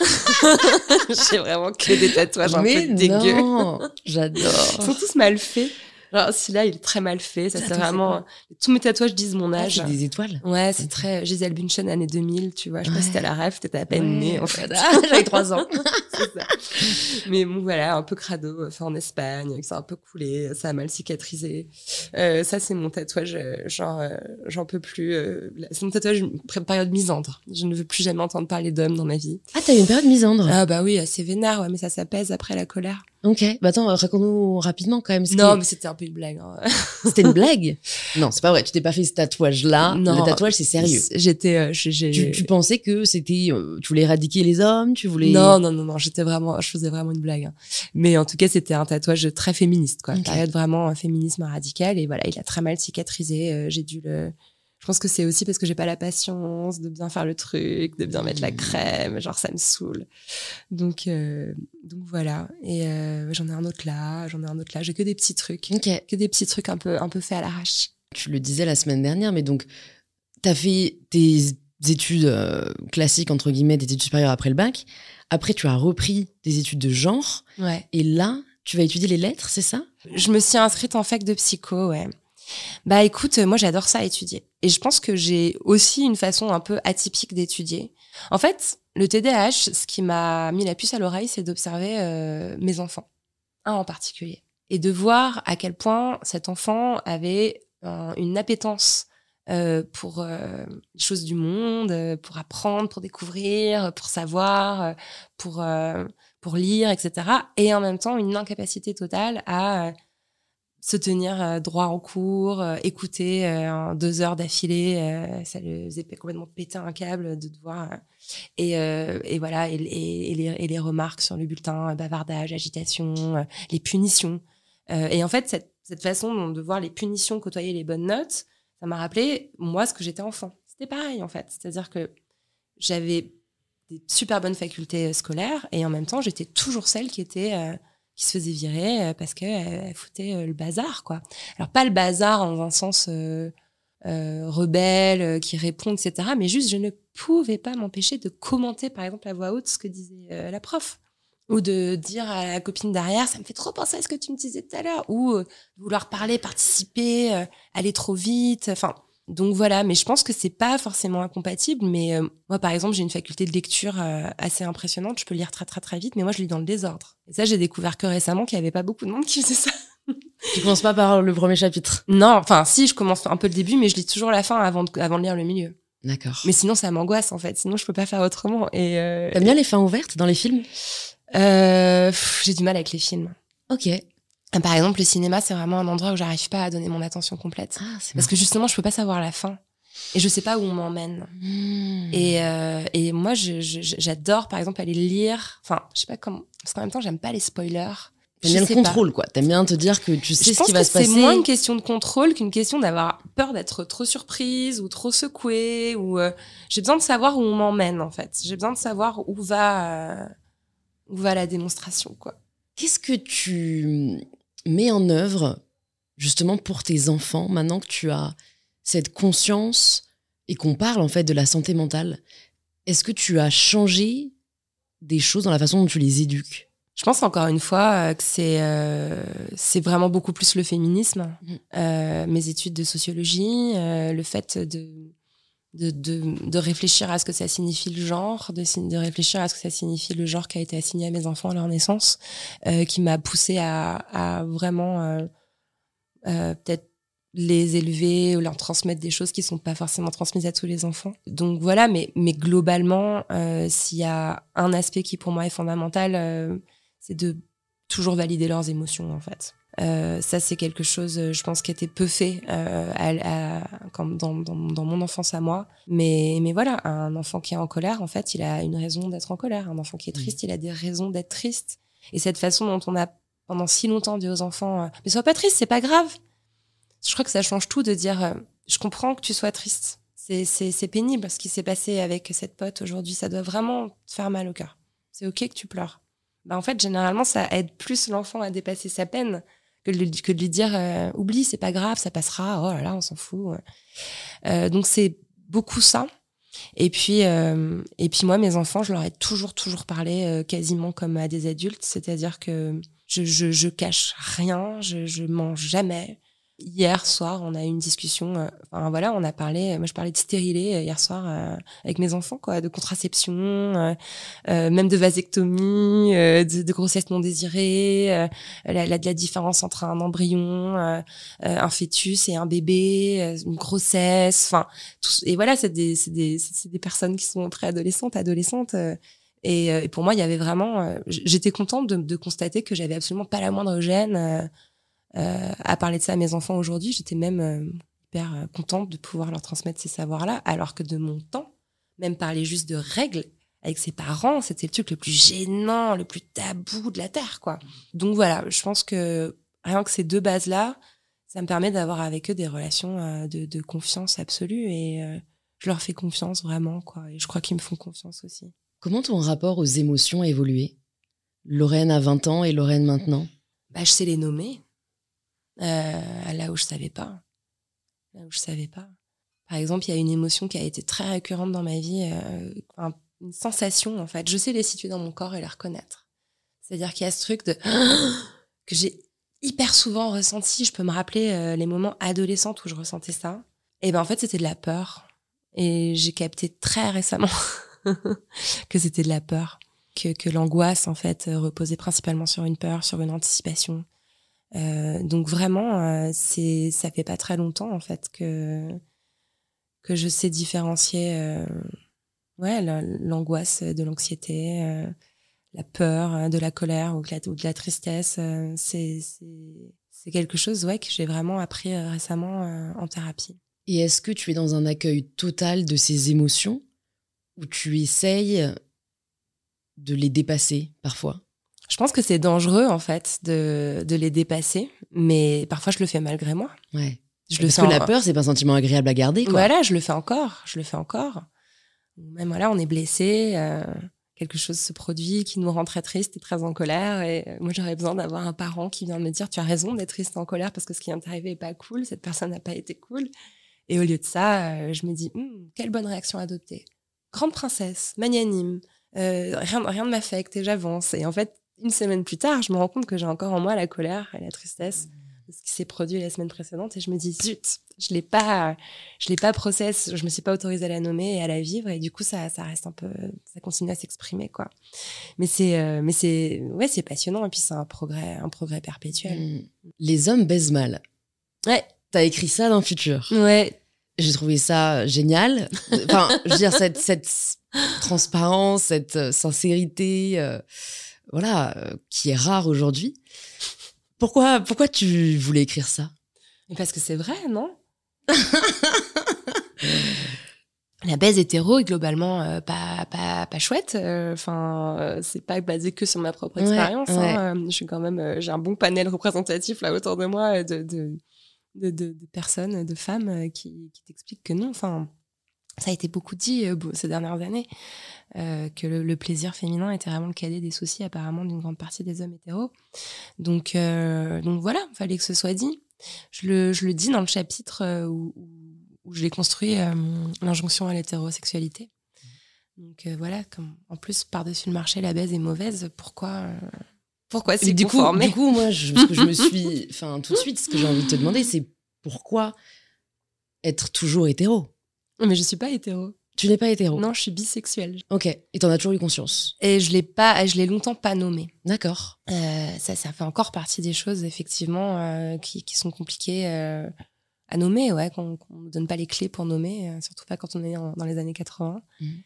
J'ai vraiment que des tatouages un peu dégueux. Non, j'adore. Ils sont tous mal faits. Alors, celui-là, il est très mal fait. Ça, c'est vraiment... Tous mes tatouages disent mon âge. C'est des étoiles. Ouais, c'est très... Gisèle Bündchen, année 2000, tu vois. Je sais pas si t'as la rêve, t'étais à peine née, en fait. J'avais 3 ans. C'est ça. Mais bon, voilà, un peu crado, fait en Espagne, ça a un peu coulé, ça a mal cicatrisé. Ça, c'est mon tatouage, j'en peux plus. C'est mon tatouage, période misandre. Je ne veux plus jamais entendre parler d'hommes dans ma vie. Ah, t'as eu une période misandre? Ah bah oui, assez vénère, ouais, mais ça s'apaise après la colère. Ok, bah attends, raconte-nous rapidement quand même. Non, mais c'était un peu une blague. Hein. C'était une blague? Non, c'est pas vrai. Tu t'es pas fait ce tatouage-là. Non, le tatouage, c'est sérieux. Tu pensais que c'était, tu voulais éradiquer les hommes, tu voulais. Non, je faisais vraiment une blague. Hein. Mais en tout cas, c'était un tatouage très féministe, quoi. Période vraiment un féminisme radical. Et voilà, il a très mal cicatrisé. Je pense que c'est aussi parce que j'ai pas la patience de bien faire le truc, de bien mettre la crème, genre ça me saoule. Donc voilà. Et j'en ai un autre là. J'ai que des petits trucs, que des petits trucs un peu faits à l'arrache. Tu le disais la semaine dernière, mais donc t'as fait tes études classiques entre guillemets, des études supérieures après le bac. Après, tu as repris des études de genre. Ouais. Et là, tu vas étudier les lettres, c'est ça? Je me suis inscrite en fac de psycho, ouais. Bah écoute, moi j'adore ça étudier. Et je pense que j'ai aussi une façon un peu atypique d'étudier. En fait, le TDAH, ce qui m'a mis la puce à l'oreille, c'est d'observer mes enfants, un en particulier. Et de voir à quel point cet enfant avait une appétence pour les choses du monde, pour apprendre, pour découvrir, pour savoir, pour lire, etc. Et en même temps, une incapacité totale à se tenir droit en cours, écouter 2 heures d'affilée, ça le faisait complètement péter un câble de devoir et voilà et les remarques sur le bulletin, bavardage, agitation, les punitions et en fait cette façon de voir les punitions côtoyer les bonnes notes, ça m'a rappelé moi ce que j'étais enfant. C'était pareil en fait, c'est-à-dire que j'avais des super bonnes facultés scolaires et en même temps j'étais toujours celle qui se faisait virer parce qu'elle foutait le bazar, quoi. Alors, pas le bazar dans un sens rebelle, qui répond, etc., mais juste, je ne pouvais pas m'empêcher de commenter, par exemple, à voix haute ce que disait la prof. Ou de dire à la copine derrière, ça me fait trop penser à ce que tu me disais tout à l'heure. Ou vouloir parler, participer, aller trop vite, enfin... Donc voilà, mais je pense que c'est pas forcément incompatible. Mais moi, par exemple, j'ai une faculté de lecture assez impressionnante. Je peux lire très très très vite, mais moi, je lis dans le désordre. Et ça, j'ai découvert que récemment qu'il y avait pas beaucoup de monde qui faisait ça. Tu commences pas par le premier chapitre? Non, enfin si, je commence un peu le début, mais je lis toujours la fin avant de lire le milieu. D'accord. Mais sinon, ça m'angoisse en fait. Sinon, je peux pas faire autrement. Et t'aimes bien les fins ouvertes dans les films? J'ai du mal avec les films. Ok. Par exemple, le cinéma, c'est vraiment un endroit où j'arrive pas à donner mon attention complète. Parce que justement, je peux pas savoir la fin. Et je sais pas où on m'emmène. Et moi, j'adore, par exemple, aller lire. Enfin, je sais pas comment. Parce qu'en même temps, j'aime pas les spoilers. T'aimes bien le contrôle, quoi. T'aimes bien te dire que tu sais ce qui va se passer. C'est moins une question de contrôle qu'une question d'avoir peur d'être trop surprise ou trop secouée. Ou j'ai besoin de savoir où on m'emmène, en fait. J'ai besoin de savoir où va la démonstration, quoi. Qu'est-ce que tu mets en œuvre justement pour tes enfants maintenant que tu as cette conscience et qu'on parle en fait de la santé mentale? Est-ce que tu as changé des choses dans la façon dont tu les éduques? Je pense encore une fois que c'est vraiment beaucoup plus le féminisme, mes études de sociologie, le fait de réfléchir à ce que ça signifie le genre, de réfléchir à ce que ça signifie le genre qui a été assigné à mes enfants à leur naissance, qui m'a poussée à vraiment peut-être les élever ou leur transmettre des choses qui sont pas forcément transmises à tous les enfants. Donc voilà, mais globalement, s'il y a un aspect qui pour moi est fondamental, c'est de toujours valider leurs émotions en fait. Ça c'est quelque chose, je pense, qui était peu fait dans mon enfance à moi. Mais voilà, un enfant qui est en colère, en fait, il a une raison d'être en colère. Un enfant qui est triste, il a des raisons d'être triste. Et cette façon dont on a pendant si longtemps dit aux enfants, mais sois pas triste, c'est pas grave. Je crois que ça change tout de dire, je comprends que tu sois triste. C'est pénible ce qui s'est passé avec cette pote aujourd'hui. Ça doit vraiment te faire mal au cœur. C'est ok que tu pleures. En fait, généralement, ça aide plus l'enfant à dépasser sa peine que de lui dire oublie, c'est pas grave, ça passera, oh là là, on s'en fout. Donc c'est beaucoup ça. Et puis moi, mes enfants, je leur ai toujours parlé quasiment comme à des adultes, c'est-à-dire que je cache rien, je mens jamais. Hier soir, on a eu une discussion. Voilà, on a parlé. Moi, je parlais de stérilet hier soir avec mes enfants, quoi, de contraception, même de vasectomie, de grossesse non désirée, la différence entre un embryon, un fœtus et un bébé, une grossesse. Enfin, et voilà, c'est des personnes qui sont préadolescentes, adolescentes. Et pour moi, il y avait vraiment... j'étais contente de constater que j'avais absolument pas la moindre gêne à parler de ça à mes enfants aujourd'hui. J'étais même hyper contente de pouvoir leur transmettre ces savoirs-là, alors que de mon temps, même parler juste de règles avec ses parents, c'était le truc le plus gênant, le plus tabou de la Terre, quoi. Donc voilà, je pense que rien que ces deux bases-là, ça me permet d'avoir avec eux des relations de confiance absolue et je leur fais confiance vraiment, quoi. Et je crois qu'ils me font confiance aussi. Comment ton rapport aux émotions a évolué ? Lorraine à 20 ans et Lorraine maintenant ? Je sais les nommer. Là où je savais pas. Par exemple, il y a une émotion qui a été très récurrente dans ma vie, une sensation en fait. Je sais les situer dans mon corps et les reconnaître. C'est-à-dire qu'il y a ce truc que j'ai hyper souvent ressenti. Je peux me rappeler les moments adolescentes où je ressentais ça. Et en fait, c'était de la peur. Et j'ai capté très récemment que c'était de la peur, que l'angoisse en fait reposait principalement sur une peur, sur une anticipation. Donc vraiment, ça fait pas très longtemps en fait que je sais différencier l'angoisse de l'anxiété, la peur de la colère ou de la tristesse. C'est quelque chose que j'ai vraiment appris récemment en thérapie. Et est-ce que tu es dans un accueil total de ces émotions ou tu essayes de les dépasser parfois ? Je pense que c'est dangereux en fait de les dépasser, mais parfois je le fais malgré moi. Ouais. Parce que la peur, c'est pas un sentiment agréable à garder, quoi. Voilà, je le fais encore. Même on est blessé, quelque chose se produit qui nous rend très triste et très en colère. Et moi, j'aurais besoin d'avoir un parent qui vient me dire, tu as raison d'être triste et en colère parce que ce qui vient de t'arriver est pas cool, cette personne n'a pas été cool. Et au lieu de ça, je me dis, quelle bonne réaction adopter. Grande princesse, magnanime, rien ne m'affecte et j'avance. Et en fait, une semaine plus tard, je me rends compte que j'ai encore en moi la colère et la tristesse de ce qui s'est produit la semaine précédente et je me dis zut, je l'ai pas process, je me suis pas autorisée à la nommer et à la vivre et du coup ça reste un peu, ça continue à s'exprimer quoi. Mais c'est passionnant et puis c'est un progrès perpétuel. Les hommes baisent mal. Ouais. T'as écrit ça dans Futur. Ouais. J'ai trouvé ça génial. Enfin, je veux dire cette transparence, cette sincérité. Qui est rare aujourd'hui. Pourquoi tu voulais écrire ça ? Parce que c'est vrai, non ? La baise hétéro est globalement pas chouette. C'est pas basé que sur ma propre expérience. Ouais. Je suis quand même, j'ai un bon panel représentatif là autour de moi de personnes, de femmes qui t'expliquent que non. Enfin, ça a été beaucoup dit ces dernières années. Que le plaisir féminin était vraiment le cadet des soucis apparemment d'une grande partie des hommes hétéros. Donc voilà, il fallait que ce soit dit. Je le dis dans le chapitre où je l'ai construit, l'injonction à l'hétérosexualité. Donc voilà, comme en plus par-dessus le marché la baise est mauvaise, pourquoi s'y conformer ? Du coup, moi, ce que je me suis, tout de suite, ce que j'ai envie de te demander, c'est pourquoi être toujours hétéro ? Mais je suis pas hétéro. Tu n'es pas hétéro ? Non, je suis bisexuelle. Ok. Et t'en as toujours eu conscience ? Et je l'ai longtemps pas nommé. D'accord. Ça fait encore partie des choses, effectivement, qui sont compliquées à nommer, qu'on ne donne pas les clés pour nommer, surtout pas quand on est dans les années 80.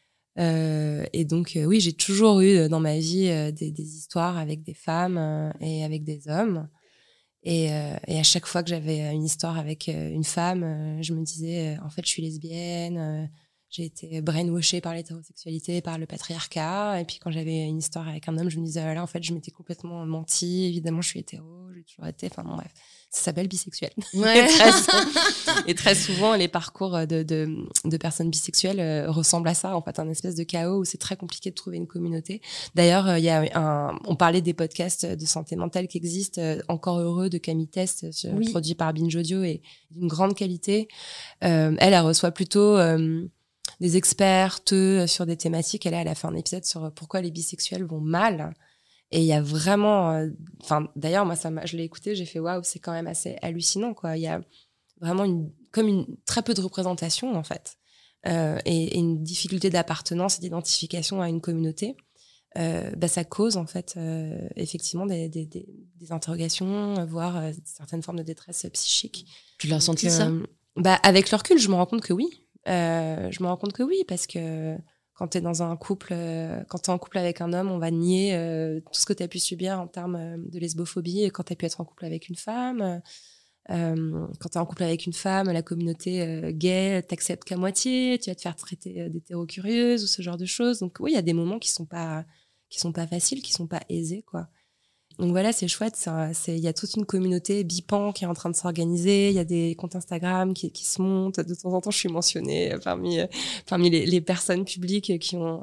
Et donc, oui, j'ai toujours eu dans ma vie des histoires avec des femmes et avec des hommes. Et à chaque fois que j'avais une histoire avec une femme, je me disais, en fait, je suis lesbienne, j'ai été brainwashée par l'hétérosexualité, par le patriarcat. Et puis quand j'avais une histoire avec un homme, je me disais, là, en fait, je m'étais complètement menti. Évidemment, je suis hétéro, j'ai toujours été. Enfin bon, bref, ça s'appelle bisexuel. Ouais. et très souvent, les parcours de personnes bisexuelles ressemblent à ça, en fait, un espèce de chaos où c'est très compliqué de trouver une communauté. D'ailleurs, on parlait des podcasts de santé mentale qui existent, Encore heureux de Camille Test, produit par Binge Audio et d'une grande qualité. Elle reçoit plutôt des expertes sur des thématiques. Elle a fait un épisode sur pourquoi les bisexuels vont mal. Et il y a vraiment... d'ailleurs, moi, je l'ai écouté, j'ai fait waouh, c'est quand même assez hallucinant, quoi. Il y a vraiment très peu de représentation, en fait. Et une difficulté d'appartenance et d'identification à une communauté. Ça cause, en fait, effectivement, des interrogations, voire certaines formes de détresse psychique. Tu l'as ressenti, ça ? Avec le recul, je me rends compte que oui. Parce que quand t'es dans un couple, quand t'es en couple avec un homme, on va nier tout ce que t'as pu subir en termes de lesbophobie, et quand t'as pu être en couple avec une femme. Quand t'es en couple avec une femme, la communauté gay t'accepte qu'à moitié, tu vas te faire traiter d'hétéro-curieuse ou ce genre de choses. Donc oui, il y a des moments qui sont pas faciles, qui sont pas aisés, quoi. Donc voilà, c'est chouette. Il y a toute une communauté bipan qui est en train de s'organiser. Il y a des comptes Instagram qui se montent. De temps en temps, je suis mentionnée parmi les personnes publiques qui ont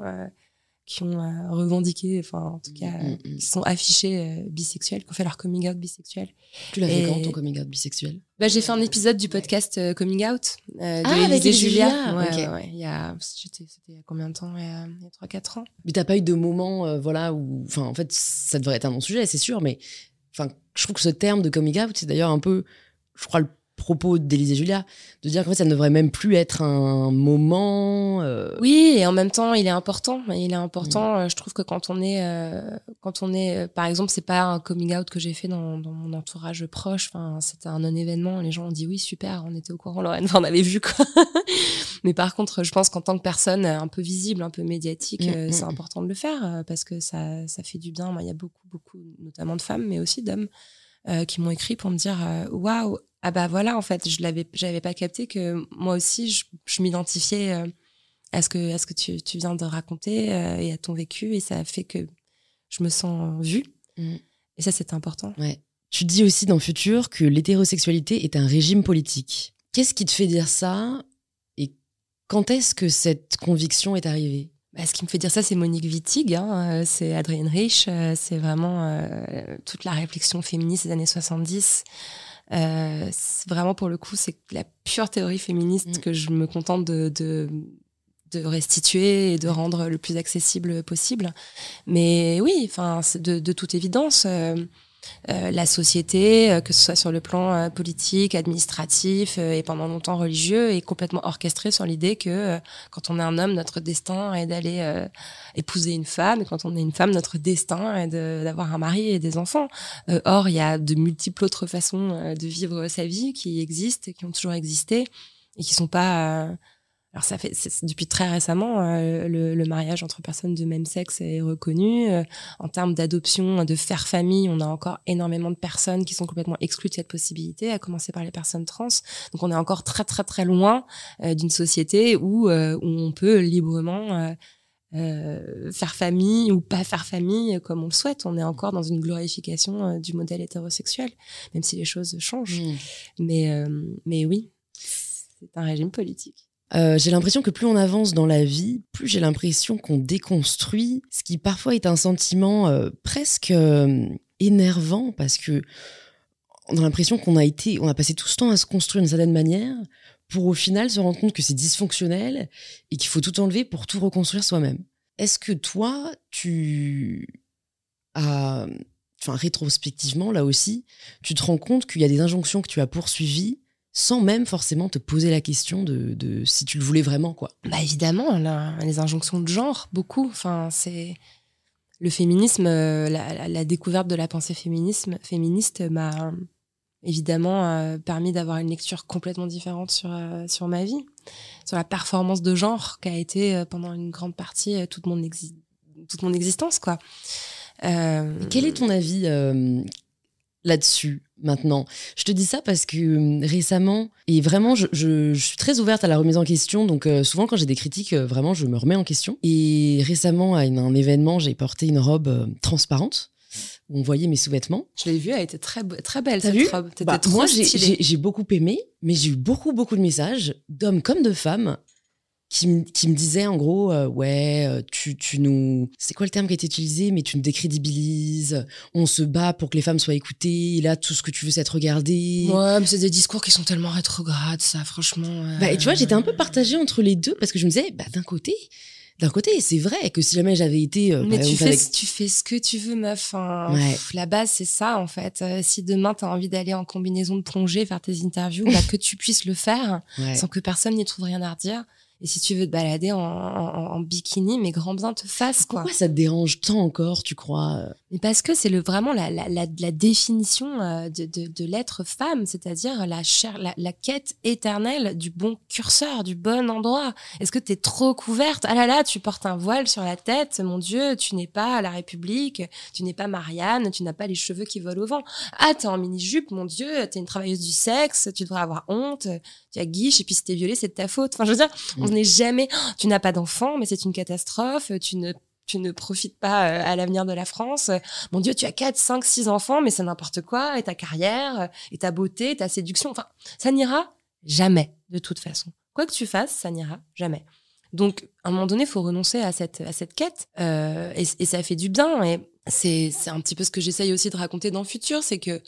revendiqué, enfin en tout cas, qui sont affichés bisexuels, qui ont fait leur coming out bisexuel. Tu l'as fait quand, ton coming out bisexuel? J'ai fait un épisode du podcast Coming Out avec Élise et Julia. Okay. Il y a combien de temps? Il y a 3-4 ans. Mais t'as pas eu de moment voilà, où... Enfin, en fait, ça devrait être un bon sujet, c'est sûr, mais enfin, je trouve que ce terme de coming out, c'est d'ailleurs un peu, je crois, le propos d'Élise et Julia, de dire qu'en fait, ça ne devrait même plus être un moment... Oui, et en même temps, il est important. Je trouve que quand on est, par exemple, c'est pas un coming out que j'ai fait dans mon entourage proche. Enfin, c'était un non-événement. Les gens ont dit oui, super, on était au courant, Lorraine, on avait vu, quoi. Mais par contre, je pense qu'en tant que personne un peu visible, un peu médiatique, c'est important de le faire parce que ça fait du bien. Moi, il y a beaucoup, notamment de femmes, mais aussi d'hommes, qui m'ont écrit pour me dire waouh, ah bah voilà, en fait, j'avais pas capté que moi aussi je m'identifiais à ce que tu viens de raconter et à ton vécu, et ça a fait que je me sens vue. Et ça, c'est important. Ouais. Tu dis aussi dans Futur que l'hétérosexualité est un régime politique. Qu'est-ce qui te fait dire ça, et quand est-ce que cette conviction est arrivée? Ce qui me fait dire ça, c'est Monique Wittig, c'est Adrienne Rich, c'est vraiment toute la réflexion féministe des années 70. C'est vraiment, pour le coup, c'est la pure théorie féministe que je me contente de restituer et de rendre le plus accessible possible. Mais oui, enfin, de toute évidence, la société, que ce soit sur le plan politique, administratif et pendant longtemps religieux, est complètement orchestrée sur l'idée que quand on est un homme, notre destin est d'aller épouser une femme, et quand on est une femme, notre destin est d'avoir un mari et des enfants. Or, il y a de multiples autres façons de vivre sa vie qui existent, qui ont toujours existé, et qui sont pas... Alors depuis très récemment, le mariage entre personnes de même sexe est reconnu. En termes d'adoption, de faire famille, on a encore énormément de personnes qui sont complètement exclues de cette possibilité, à commencer par les personnes trans. Donc on est encore très très très loin d'une société où on peut librement faire famille ou pas faire famille comme on le souhaite. On est encore dans une glorification du modèle hétérosexuel, même si les choses changent. Mais oui, c'est un régime politique. J'ai l'impression que plus on avance dans la vie, plus j'ai l'impression qu'on déconstruit, ce qui parfois est un sentiment presque énervant, parce que on a l'impression qu'on a passé tout ce temps à se construire d'une certaine manière pour au final se rendre compte que c'est dysfonctionnel et qu'il faut tout enlever pour tout reconstruire soi-même. Est-ce que toi, tu as, rétrospectivement, là aussi, tu te rends compte qu'il y a des injonctions que tu as poursuivies sans même forcément te poser la question de si tu le voulais vraiment, quoi? Évidemment, les injonctions de genre, beaucoup. Enfin, c'est le féminisme, la découverte de la pensée féministe m'a évidemment permis d'avoir une lecture complètement différente sur ma vie, sur la performance de genre qu'a été pendant une grande partie toute mon existence, quoi. Quel est ton avis là-dessus maintenant? Je te dis ça parce que récemment, et vraiment je suis très ouverte à la remise en question, donc souvent quand j'ai des critiques, vraiment je me remets en question. Et récemment, à un événement, j'ai porté une robe transparente où on voyait mes sous-vêtements. Je l'ai vue, elle était très belle. T'as cette vu robe. T'étais trop moi stylée. j'ai beaucoup aimé, mais j'ai eu beaucoup de messages d'hommes comme de femmes qui me disaient en gros tu nous, c'est quoi le terme qui a été utilisé, mais tu nous décrédibilises, on se bat pour que les femmes soient écoutées, et là tout ce que tu veux c'est être regardée. Ouais, mais c'est des discours qui sont tellement rétrogrades, ça, franchement. Et tu vois, j'étais un peu partagée entre les deux, parce que je me disais d'un côté c'est vrai que si jamais j'avais été mais tu fais ce que tu veux, meuf. La base, c'est ça, en fait. Si demain t'as envie d'aller en combinaison de plongée faire tes interviews, que tu puisses le faire sans que personne n'y trouve rien à redire. Et si tu veux te balader en bikini, mais grand bien te fasse, quoi. Pourquoi ça te dérange tant encore, tu crois? Mais parce que c'est vraiment la définition de l'être femme, c'est-à-dire la quête éternelle du bon curseur, du bon endroit. Est-ce que t'es trop couverte? Ah là là, tu portes un voile sur la tête, mon Dieu, tu n'es pas à la République, tu n'es pas Marianne, tu n'as pas les cheveux qui volent au vent. Ah, t'es en mini-jupe, mon Dieu, t'es une travailleuse du sexe, tu devrais avoir honte, tu as guiche, et puis si t'es violée, c'est de ta faute. Enfin, je veux dire, on n'est jamais... tu n'as pas d'enfant, mais c'est une catastrophe, tu ne profites pas à l'avenir de la France. Mon Dieu, tu as 4, 5, 6 enfants, mais c'est n'importe quoi. Et ta carrière, et ta beauté, ta séduction. Enfin, ça n'ira jamais, de toute façon. Quoi que tu fasses, ça n'ira jamais. Donc, à un moment donné, il faut renoncer à cette quête. Et ça fait du bien. Et c'est un petit peu ce que j'essaye aussi de raconter dans le futur. C'est que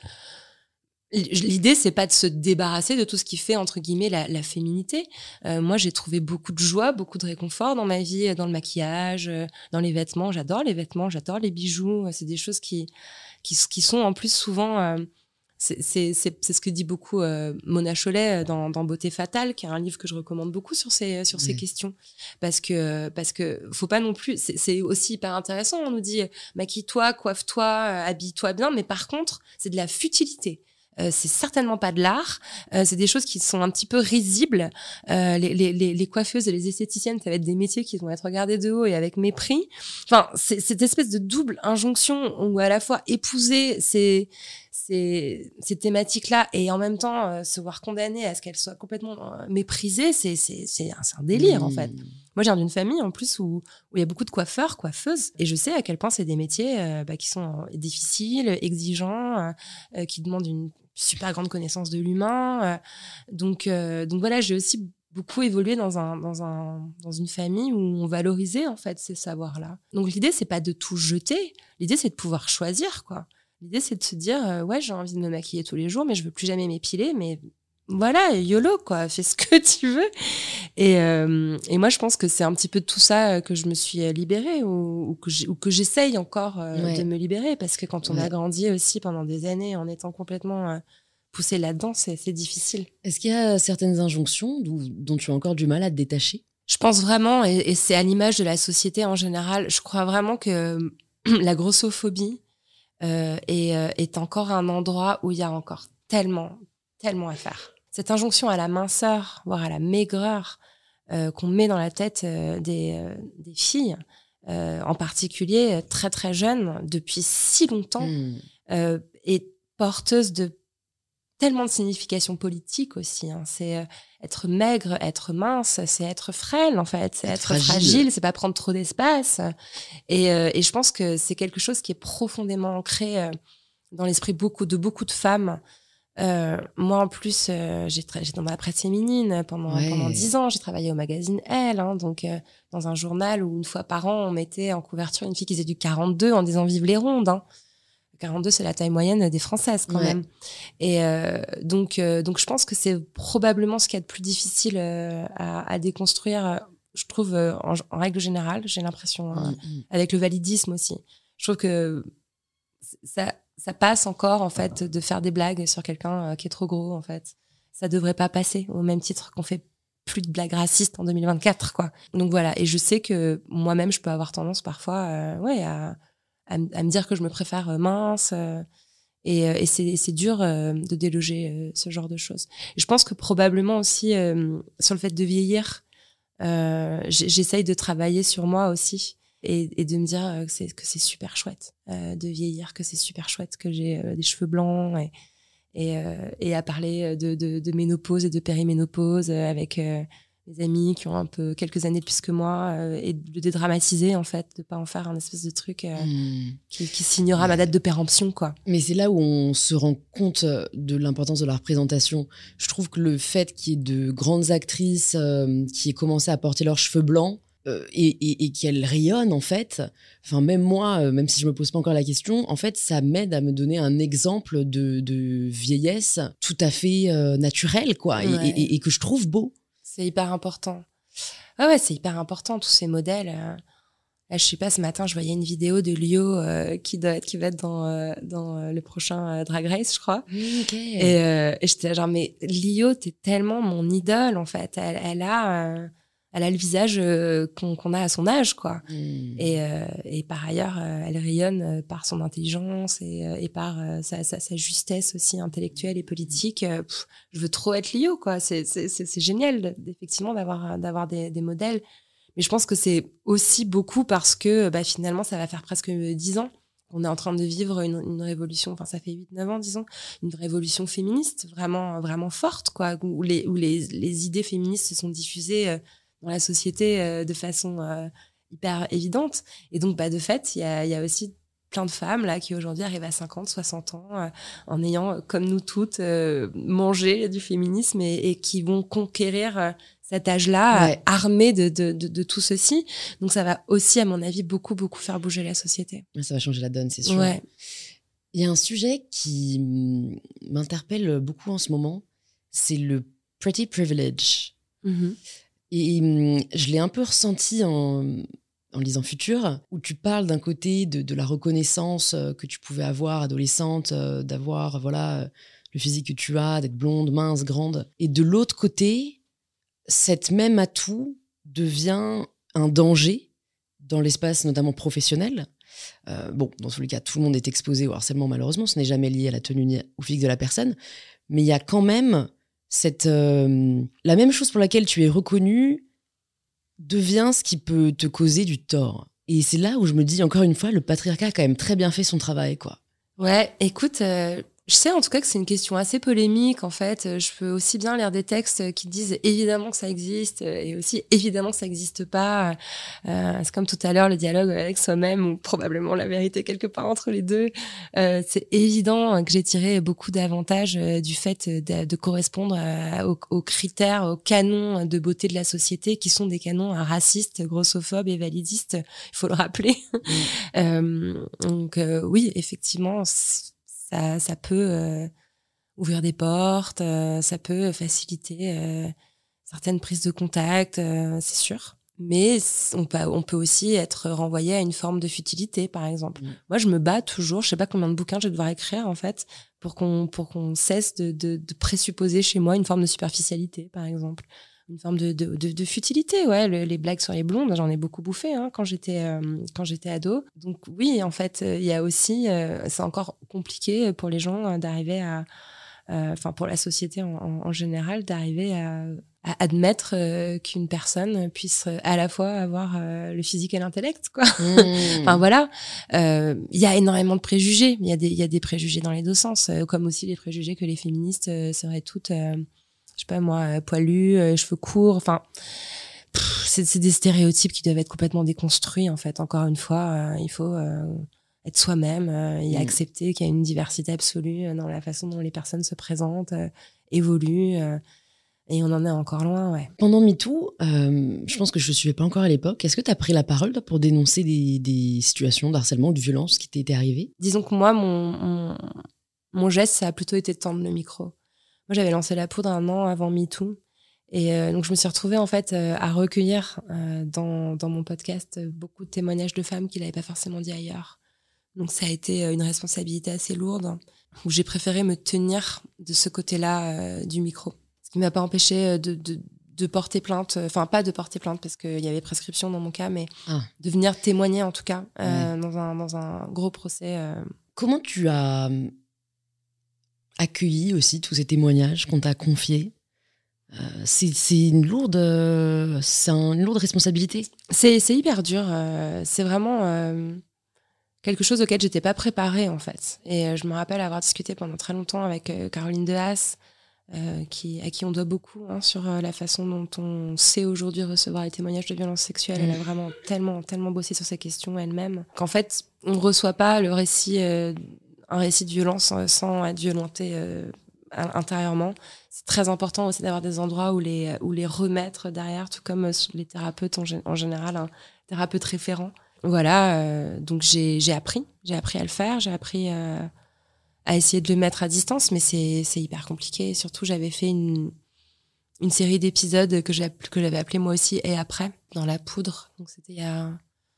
l'idée, c'est pas de se débarrasser de tout ce qui fait, entre guillemets, la féminité. Moi, j'ai trouvé beaucoup de joie, beaucoup de réconfort dans ma vie, dans le maquillage, dans les vêtements. J'adore les vêtements, j'adore les bijoux. C'est des choses qui sont en plus souvent... c'est ce que dit beaucoup Mona Chollet dans Beauté fatale, qui est un livre que je recommande beaucoup sur ces questions. Parce que faut pas non plus... C'est aussi hyper intéressant. On nous dit maquille-toi, coiffe-toi, habille-toi bien. Mais par contre, c'est de la futilité. C'est certainement pas de l'art, c'est des choses qui sont un petit peu risibles. Les coiffeuses et les esthéticiennes, ça va être des métiers qui vont être regardés de haut et avec mépris. Enfin, c'est cette espèce de double injonction où à la fois épouser ces thématiques-là et en même temps se voir condamner à ce qu'elles soient complètement méprisées, c'est un délire en fait. Moi, je viens d'une famille en plus où il y a beaucoup de coiffeurs, coiffeuses, et je sais à quel point c'est des métiers qui sont difficiles, exigeants, qui demandent une super grande connaissance de l'humain. Donc voilà, j'ai aussi beaucoup évolué dans une famille où on valorisait en fait ces savoirs-là. Donc l'idée, c'est pas de tout jeter, l'idée c'est de pouvoir choisir quoi. L'idée c'est de se dire ouais, j'ai envie de me maquiller tous les jours, mais je veux plus jamais m'épiler, mais voilà, YOLO quoi, fais ce que tu veux. Et moi je pense que c'est un petit peu de tout ça que je me suis libérée ou que j'essaye encore de me libérer, parce que quand on a grandi aussi pendant des années en étant complètement poussé là-dedans, c'est difficile. Est-ce qu'il y a certaines injonctions dont tu as encore du mal à te détacher? Je pense vraiment, et c'est à l'image de la société en général, je crois vraiment que la grossophobie est encore un endroit où il y a encore tellement à faire. Cette injonction à la minceur, voire à la maigreur qu'on met dans la tête des filles, en particulier très très jeunes, depuis si longtemps, est porteuse de tellement de significations politiques aussi. Hein. C'est être maigre, être mince, c'est être frêle en fait, c'est être fragile, c'est pas prendre trop d'espace. Et je pense que c'est quelque chose qui est profondément ancré dans l'esprit de beaucoup de femmes. Moi en plus, j'étais dans la presse féminine pendant 10 ans. J'ai travaillé au magazine Elle, hein, donc dans un journal où une fois par an on mettait en couverture une fille qui faisait du 42 en disant vive les rondes. Hein. 42, c'est la taille moyenne des Françaises quand même. Et donc je pense que c'est probablement ce qu'il y a de plus difficile à déconstruire, je trouve, en règle générale, j'ai l'impression, avec le validisme aussi. Je trouve que ça passe encore, en fait, de faire des blagues sur quelqu'un qui est trop gros, en fait. Ça devrait pas passer, au même titre qu'on fait plus de blagues racistes en 2024, quoi. Donc voilà, et je sais que moi-même, je peux avoir tendance parfois à me dire que je me préfère mince, et c'est dur de déloger ce genre de choses. Et je pense que probablement aussi sur le fait de vieillir, j'essaye de travailler sur moi aussi et de me dire que c'est super chouette de vieillir, que c'est super chouette que j'ai des cheveux blancs et à parler de ménopause et de périménopause avec mes amis qui ont un peu quelques années de plus que moi, et de dédramatiser en fait, de pas en faire un espèce de truc qui signera ma date de péremption quoi. Mais c'est là où on se rend compte de l'importance de la représentation. Je trouve que le fait qu'il y ait de grandes actrices qui aient commencé à porter leurs cheveux blancs et qu'elles rayonnent en fait, enfin même moi, même si je me pose pas encore la question, en fait ça m'aide à me donner un exemple de vieillesse tout à fait naturel quoi, et que je trouve beau. C'est hyper important. Ah ouais, c'est hyper important, tous ces modèles. Là, je sais pas, ce matin, je voyais une vidéo de Lio qui va être dans le prochain Drag Race, je crois. Okay. Et j'étais là genre, mais Lio, t'es tellement mon idole, en fait. Elle a elle a le visage qu'on a à son âge, quoi. Et par ailleurs, elle rayonne par son intelligence et par sa justesse aussi intellectuelle et politique. Je veux trop être Lio, quoi. C'est génial, effectivement, d'avoir des modèles. Mais je pense que c'est aussi beaucoup parce que finalement, ça va faire presque 10 ans qu'on est en train de vivre une révolution, enfin ça fait 8-9 ans, disons, une révolution féministe vraiment, vraiment forte, quoi, où les idées féministes se sont diffusées dans la société de façon hyper évidente. Et donc, de fait, il y a aussi plein de femmes là qui aujourd'hui arrivent à 50, 60 ans en ayant, comme nous toutes, mangé du féminisme et qui vont conquérir cet âge-là armé de tout ceci. Donc, ça va aussi, à mon avis, beaucoup, beaucoup faire bouger la société. Ça va changer la donne, c'est sûr. Ouais. Il y a un sujet qui m'interpelle beaucoup en ce moment, c'est le pretty privilege. Mm-hmm. Et je l'ai un peu ressenti en lisant Futur, où tu parles d'un côté de la reconnaissance que tu pouvais avoir adolescente, d'avoir le physique que tu as, d'être blonde, mince, grande. Et de l'autre côté, cette même atout devient un danger dans l'espace notamment professionnel. Dans tous les cas, tout le monde est exposé au harcèlement, malheureusement. Ce n'est jamais lié à la tenue ni au physique de la personne. Mais il y a quand même la même chose pour laquelle tu es reconnu devient ce qui peut te causer du tort. Et c'est là où je me dis, encore une fois, le patriarcat a quand même très bien fait son travail, quoi. Ouais, écoute, je sais en tout cas que c'est une question assez polémique, en fait. Je peux aussi bien lire des textes qui disent évidemment que ça existe et aussi évidemment que ça n'existe pas. C'est comme tout à l'heure, le dialogue avec soi-même ou probablement la vérité quelque part entre les deux. C'est évident que j'ai tiré beaucoup d'avantages du fait de correspondre aux critères, aux canons de beauté de la société qui sont des canons racistes, grossophobes et validistes, il faut le rappeler. Donc oui, effectivement, ça peut ouvrir des portes, ça peut faciliter certaines prises de contact, c'est sûr. Mais on peut aussi être renvoyé à une forme de futilité, par exemple. Moi, je me bats toujours, je sais pas combien de bouquins je vais devoir écrire, en fait, pour qu'on cesse de présupposer chez moi une forme de superficialité, par exemple. Une forme de futilité, ouais. Les blagues sur les blondes, j'en ai beaucoup bouffé quand j'étais ado. Donc oui, en fait, il y a aussi, c'est encore compliqué pour les gens d'arriver pour la société en général, d'arriver à admettre qu'une personne puisse à la fois avoir le physique et l'intellect, quoi. Enfin voilà, il y a énormément de préjugés. Il y a des préjugés dans les deux sens, comme aussi les préjugés que les féministes seraient toutes je sais pas moi, poilu, cheveux courts, enfin c'est des stéréotypes qui doivent être complètement déconstruits, en fait. Encore une fois, il faut être soi-même et accepter qu'il y a une diversité absolue dans la façon dont les personnes se présentent, évoluent, et on en est encore loin, ouais. Pendant MeToo, je pense que je ne suivais pas encore à l'époque. Est-ce que tu as pris la parole pour dénoncer des situations de harcèlement ou de violence qui t'étaient arrivées ? Disons que moi, mon geste, ça a plutôt été de tendre le micro. Moi, j'avais lancé la poudre 1 an avant MeToo. Et donc, je me suis retrouvée, en fait, à recueillir dans mon podcast beaucoup de témoignages de femmes qui ne l'avaient pas forcément dit ailleurs. Donc, ça a été une responsabilité assez lourde où j'ai préféré me tenir de ce côté-là du micro. Ce qui ne m'a pas empêché de porter plainte. Enfin, pas de porter plainte parce qu'il y avait prescription dans mon cas, mais de venir témoigner, en tout cas, dans un gros procès. Comment tu as accueilli aussi tous ces témoignages qu'on t'a confiés ? C'est une lourde responsabilité. C'est hyper dur. C'est vraiment quelque chose auquel j'étais pas préparée, en fait. Et je me rappelle avoir discuté pendant très longtemps avec Caroline Dehaas, à qui on doit beaucoup sur la façon dont on sait aujourd'hui recevoir les témoignages de violences sexuelles. Elle a vraiment tellement bossé sur ces questions elle-même qu'en fait, on ne reçoit pas un récit de violence sans être violenté intérieurement. C'est très important aussi d'avoir des endroits où les remettre derrière, tout comme les thérapeutes en général, un thérapeute référent. Voilà, donc j'ai appris à le faire, j'ai appris à essayer de le mettre à distance, mais c'est hyper compliqué. Surtout, j'avais fait une série d'épisodes que j'avais appelé moi aussi Et après, dans la poudre. Donc c'était il y a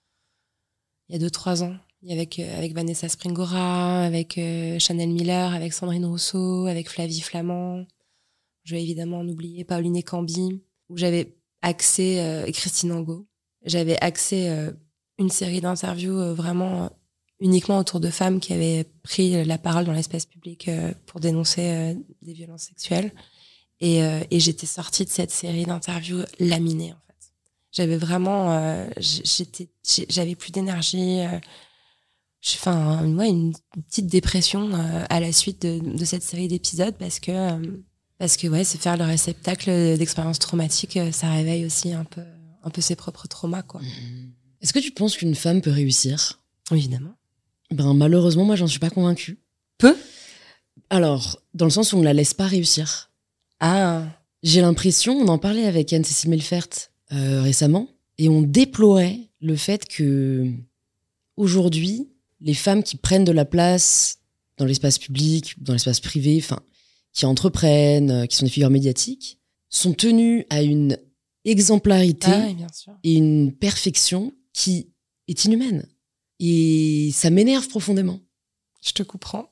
2-3 ans. Avec Vanessa Springora, avec Chanel Miller, avec Sandrine Rousseau, avec Flavie Flamand. Je vais évidemment en oublier Pauline Cambi, où j'avais axée, et Christine Angot, j'avais axé une série d'interviews vraiment uniquement autour de femmes qui avaient pris la parole dans l'espace public pour dénoncer des violences sexuelles. Et j'étais sortie de cette série d'interviews laminée, en fait. J'avais vraiment... j'avais plus d'énergie. J'ai fait une petite dépression à la suite de cette série d'épisodes parce que c'est faire le réceptacle d'expériences traumatiques, ça réveille aussi un peu ses propres traumas, quoi. Est-ce que tu penses qu'une femme peut réussir ? Évidemment. Malheureusement, moi, j'en suis pas convaincue. Peu ? Alors, dans le sens où on ne la laisse pas réussir. Ah. J'ai l'impression, on en parlait avec Anne-Cécile Melfert récemment, et on déplorait le fait que aujourd'hui, les femmes qui prennent de la place dans l'espace public, dans l'espace privé, enfin, qui entreprennent, qui sont des figures médiatiques, sont tenues à une exemplarité bien sûr. Et une perfection qui est inhumaine. Et ça m'énerve profondément. Je te comprends.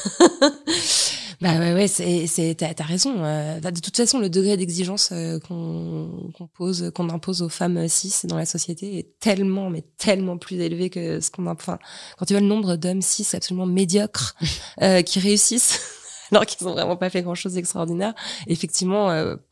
Ouais, t'as raison. De toute façon, le degré d'exigence qu'on impose aux femmes cis dans la société est tellement plus élevé que ce qu'on a. Enfin, quand tu vois le nombre d'hommes cis absolument médiocres qui réussissent alors qu'ils ont vraiment pas fait grand-chose d'extraordinaire, effectivement,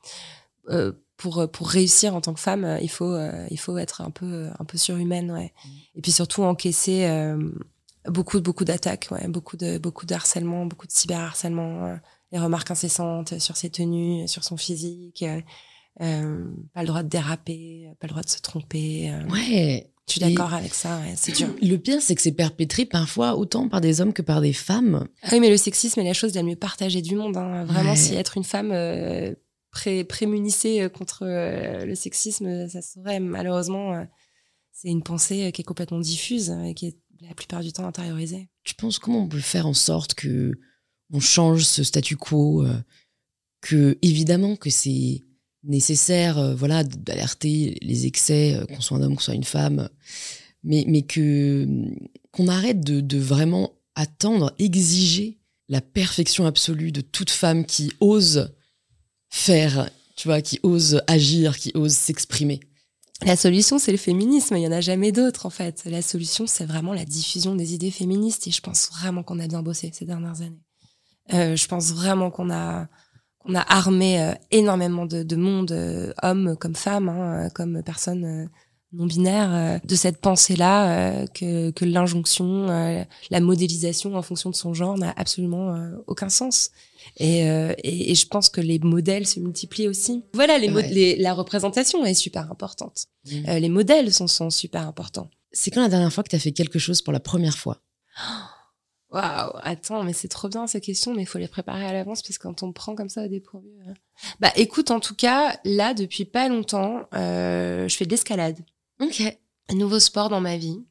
pour réussir en tant que femme, il faut être un peu surhumaine, ouais. Et puis surtout encaisser beaucoup d'attaques, ouais, beaucoup de harcèlement, beaucoup de cyberharcèlement, les remarques incessantes sur ses tenues, sur son physique, pas le droit de déraper, pas le droit de se tromper. Ouais. Je suis d'accord avec ça, ouais, c'est dur. Le pire, c'est que c'est perpétré parfois autant par des hommes que par des femmes. Ah oui, mais le sexisme est la chose la mieux partagée du monde, hein. Vraiment, si être une femme prémunissée contre le sexisme, ça serait malheureusement, c'est une pensée qui est complètement diffuse et qui est la plupart du temps intériorisée. Tu penses comment on peut faire en sorte que on change ce statu quo, que évidemment que c'est nécessaire, voilà, d'alerter les excès, qu'on soit un homme, qu'on soit une femme, mais qu'on arrête de vraiment attendre, exiger la perfection absolue de toute femme qui ose faire, tu vois, qui ose agir, qui ose s'exprimer. La solution, c'est le féminisme. Il y en a jamais d'autre, en fait. La solution, c'est vraiment la diffusion des idées féministes. Et je pense vraiment qu'on a bien bossé ces dernières années. Je pense vraiment qu'on a armé énormément de monde, hommes comme femmes, hein, comme personnes non binaires, de cette pensée-là que l'injonction, la modélisation en fonction de son genre n'a absolument aucun sens. Et je pense que les modèles se multiplient aussi. Voilà, la représentation est super importante. Les modèles sont super importants. C'est quand la dernière fois que tu as fait quelque chose pour la première fois ? Waouh, attends, mais c'est trop bien ces questions, mais il faut les préparer à l'avance parce que quand on me prend comme ça au dépourvu. Écoute, en tout cas, là, depuis pas longtemps, je fais de l'escalade. Ok. Un nouveau sport dans ma vie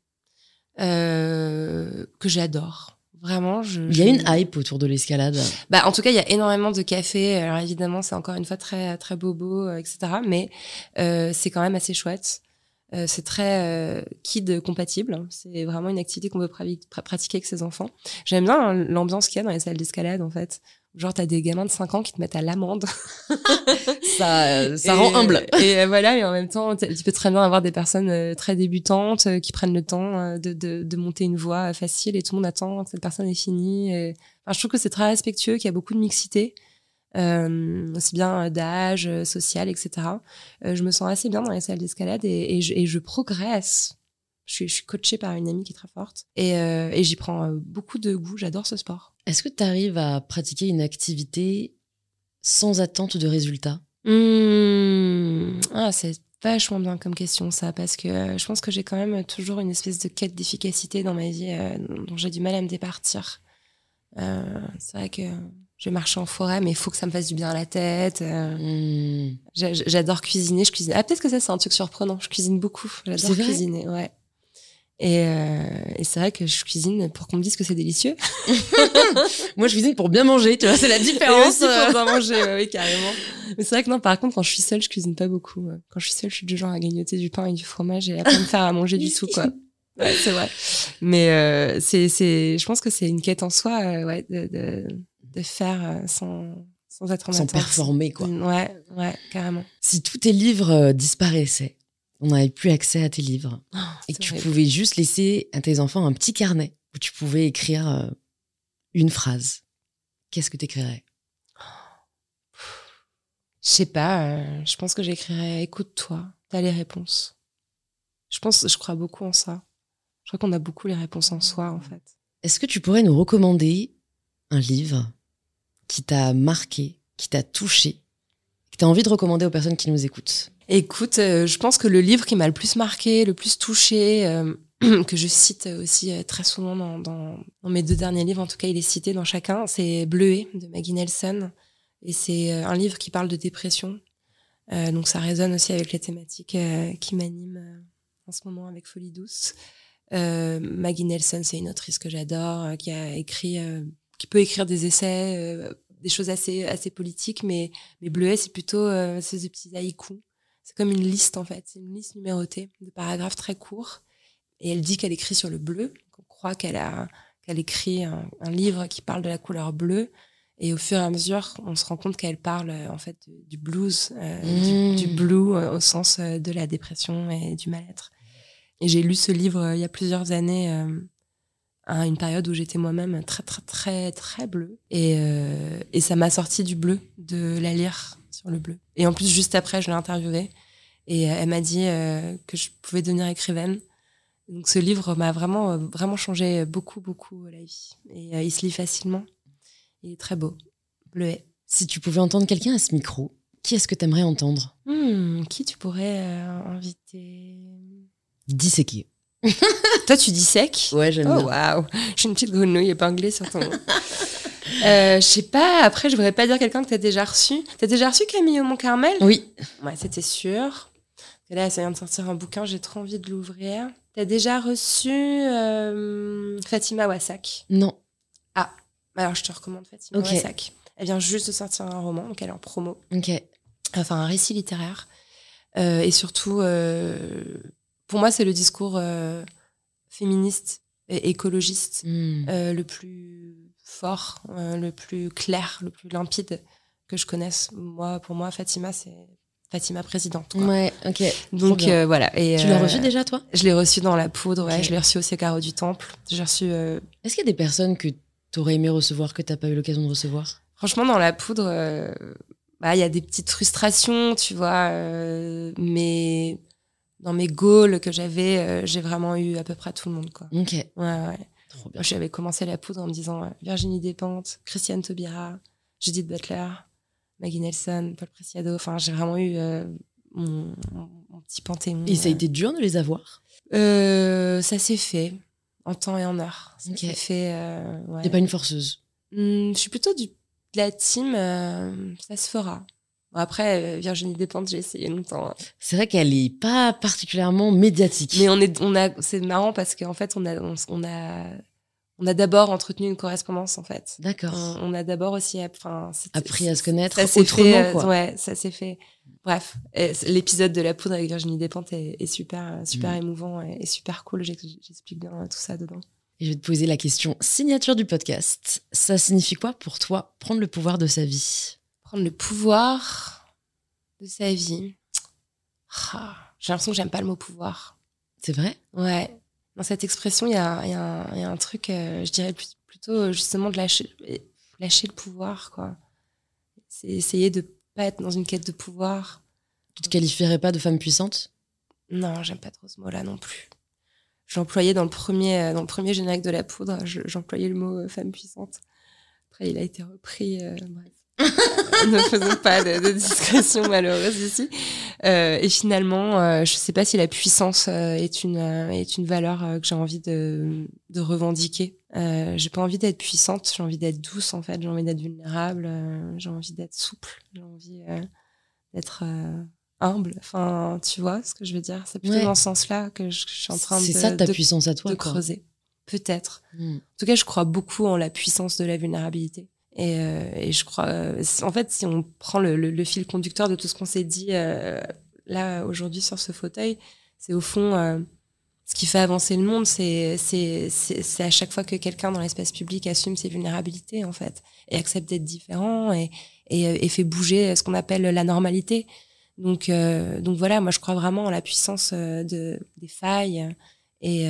que j'adore. Vraiment, il y a une hype autour de l'escalade. En tout cas, il y a énormément de cafés. Alors évidemment, c'est encore une fois très très bobo, etc. Mais c'est quand même assez chouette. C'est très kid compatible. C'est vraiment une activité qu'on peut pratiquer avec ses enfants. J'aime bien l'ambiance qu'il y a dans les salles d'escalade, en fait. Genre, t'as des gamins de 5 ans qui te mettent à l'amende. ça rend humble. Et voilà, et en même temps, tu peux très bien avoir des personnes très débutantes qui prennent le temps de monter une voie facile et tout le monde attend que cette personne ait fini. Enfin, je trouve que c'est très respectueux, qu'il y a beaucoup de mixité. Aussi bien d'âge, social, etc. Je me sens assez bien dans les salles d'escalade et je progresse. Je suis coachée par une amie qui est très forte et j'y prends beaucoup de goût. J'adore ce sport. Est-ce que tu arrives à pratiquer une activité sans attente de résultat ? C'est vachement bien comme question, ça, parce que je pense que j'ai quand même toujours une espèce de quête d'efficacité dans ma vie dont j'ai du mal à me départir. C'est vrai que je vais marcher en forêt, mais il faut que ça me fasse du bien à la tête. J'adore cuisiner, je cuisine. Ah, peut-être que ça, c'est un truc surprenant. Je cuisine beaucoup. J'adore cuisiner, ouais. Et c'est vrai que je cuisine pour qu'on me dise que c'est délicieux. Moi, je cuisine pour bien manger, tu vois, c'est la différence. Et aussi pour bien manger, oui, carrément. Mais c'est vrai que non, par contre, quand je suis seule, je cuisine pas beaucoup. Quand je suis seule, je suis du genre à grignoter du pain et du fromage et à pas me faire à manger du tout, quoi. Ouais, c'est vrai. Mais je pense que c'est une quête en soi, ouais, de faire sans sans être en Sans attente. performer, quoi. Ouais, carrément. Si tous tes livres disparaissaient, on n'avait plus accès à tes livres, et que tu pouvais juste laisser à tes enfants un petit carnet où tu pouvais écrire une phrase, qu'est-ce que tu écrirais? Je sais pas, je pense que j'écrirais « Écoute-toi, t'as les réponses ». Je crois beaucoup en ça. Je crois qu'on a beaucoup les réponses en soi, en fait. Est-ce que tu pourrais nous recommander un livre qui t'a marqué, qui t'a touché, que t'as envie de recommander aux personnes qui nous écoutent? Écoute, je pense que le livre qui m'a le plus marqué, le plus touché, que je cite aussi très souvent dans mes 2 derniers livres, en tout cas il est cité dans chacun, c'est Bleuet de Maggie Nelson. Et c'est un livre qui parle de dépression. Donc ça résonne aussi avec les thématiques qui m'animent en ce moment avec Folie douce. Maggie Nelson, c'est une autrice que j'adore, qui a écrit, qui peut écrire des essais, des choses assez politiques, mais Bleuet, c'est plutôt ces petits haïkus. C'est comme une liste en fait, c'est une liste numérotée de paragraphes très courts. Et elle dit qu'elle écrit sur le bleu. On croit qu'elle écrit un livre qui parle de la couleur bleue. Et au fur et à mesure, on se rend compte qu'elle parle en fait du blues, du blue au sens de la dépression et du mal-être. Et j'ai lu ce livre il y a plusieurs années, à une période où j'étais moi-même très très très très bleue. Et ça m'a sorti du bleu de la lire sur le bleu. Et en plus, juste après, je l'ai interviewée et elle m'a dit que je pouvais devenir écrivaine. Donc ce livre m'a vraiment vraiment changé beaucoup la vie. Et il se lit facilement. Il est très beau. Bleuet. Si tu pouvais entendre quelqu'un à ce micro, qui est-ce que tu aimerais entendre? Qui tu pourrais inviter? Disséquer. Toi, tu dissèques? Ouais, j'aime bien. Oh, waouh! J'ai une petite grenouille épinglée sur ton... je sais pas, après, je voudrais pas dire quelqu'un que t'as déjà reçu. T'as déjà reçu Camille Aumont-Carmel? Oui. Ouais, c'était sûr. Et là, ça vient de sortir un bouquin, j'ai trop envie de l'ouvrir. T'as déjà reçu Fatima Wassak? Non. Ah, alors je te recommande Fatima Wassak. Elle vient juste de sortir un roman, donc elle est en promo. Ok. Enfin, un récit littéraire. Et surtout, pour moi, c'est le discours féministe et écologiste le plus fort, le plus clair, le plus limpide que je connaisse. Pour moi, Fatima, c'est Fatima présidente. Quoi. Ouais, ok. Donc voilà. Et, tu l'as reçu déjà, toi? Je l'ai reçu dans la poudre, ouais. Okay. Je l'ai reçu au Carreau du Temple. J'ai reçu. Est-ce qu'il y a des personnes que t'aurais aimé recevoir, que t'as pas eu l'occasion de recevoir? Franchement, dans la poudre, il y a des petites frustrations, tu vois, mais dans mes goals que j'avais, j'ai vraiment eu à peu près tout le monde, quoi. Ok. Ouais. Trop bien. J'avais commencé la poudre en me disant Virginie Despentes, Christiane Taubira, Judith Butler, Maggie Nelson, Paul Preciado. Enfin, j'ai vraiment eu mon petit panthéon. Et ça a été dur de les avoir? Ça s'est fait en temps et en heure. Ça s'est fait. Ouais. T'es pas une forceuse? Je suis plutôt de la team. Ça se fera. Bon, après, Virginie Despentes, j'ai essayé longtemps. Hein. C'est vrai qu'elle est pas particulièrement médiatique. Mais c'est marrant parce qu'en fait, on a d'abord entretenu une correspondance, en fait. D'accord. On a d'abord aussi appris à se connaître ça s'est autrement, fait, quoi. Ouais, ça s'est fait. Bref, l'épisode de la poudre avec Virginie Despentes est super émouvant et super cool. J'explique bien tout ça dedans. Et je vais te poser la question signature du podcast. Ça signifie quoi pour toi, prendre le pouvoir de sa vie? Prendre le pouvoir de sa vie. J'ai l'impression que j'aime pas le mot pouvoir. C'est vrai? Ouais. Dans cette expression, il y a un truc, je dirais plutôt justement de lâcher le pouvoir, quoi. C'est essayer de pas être dans une quête de pouvoir. Tu te qualifierais pas de femme puissante? Non, j'aime pas trop ce mot-là non plus. J'employais dans le premier générique de la poudre, j'employais le mot femme puissante. Après, il a été repris, bref. Ne faisons pas de discrétion malheureuse ici. Et finalement, je sais pas si la puissance est une valeur que j'ai envie de revendiquer. J'ai pas envie d'être puissante, j'ai envie d'être douce en fait, j'ai envie d'être vulnérable, j'ai envie d'être souple, j'ai envie d'être humble. Enfin, tu vois ce que je veux dire? C'est plutôt dans ce sens-là que je suis en train c'est ça ta puissance à toi, de creuser. Peut-être. En tout cas, je crois beaucoup en la puissance de la vulnérabilité. Et je crois, en fait, si on prend le fil conducteur de tout ce qu'on s'est dit là aujourd'hui sur ce fauteuil, c'est au fond ce qui fait avancer le monde, c'est à chaque fois que quelqu'un dans l'espace public assume ses vulnérabilités en fait et accepte d'être différent et et fait bouger ce qu'on appelle la normalité. Donc voilà, moi je crois vraiment en la puissance des failles et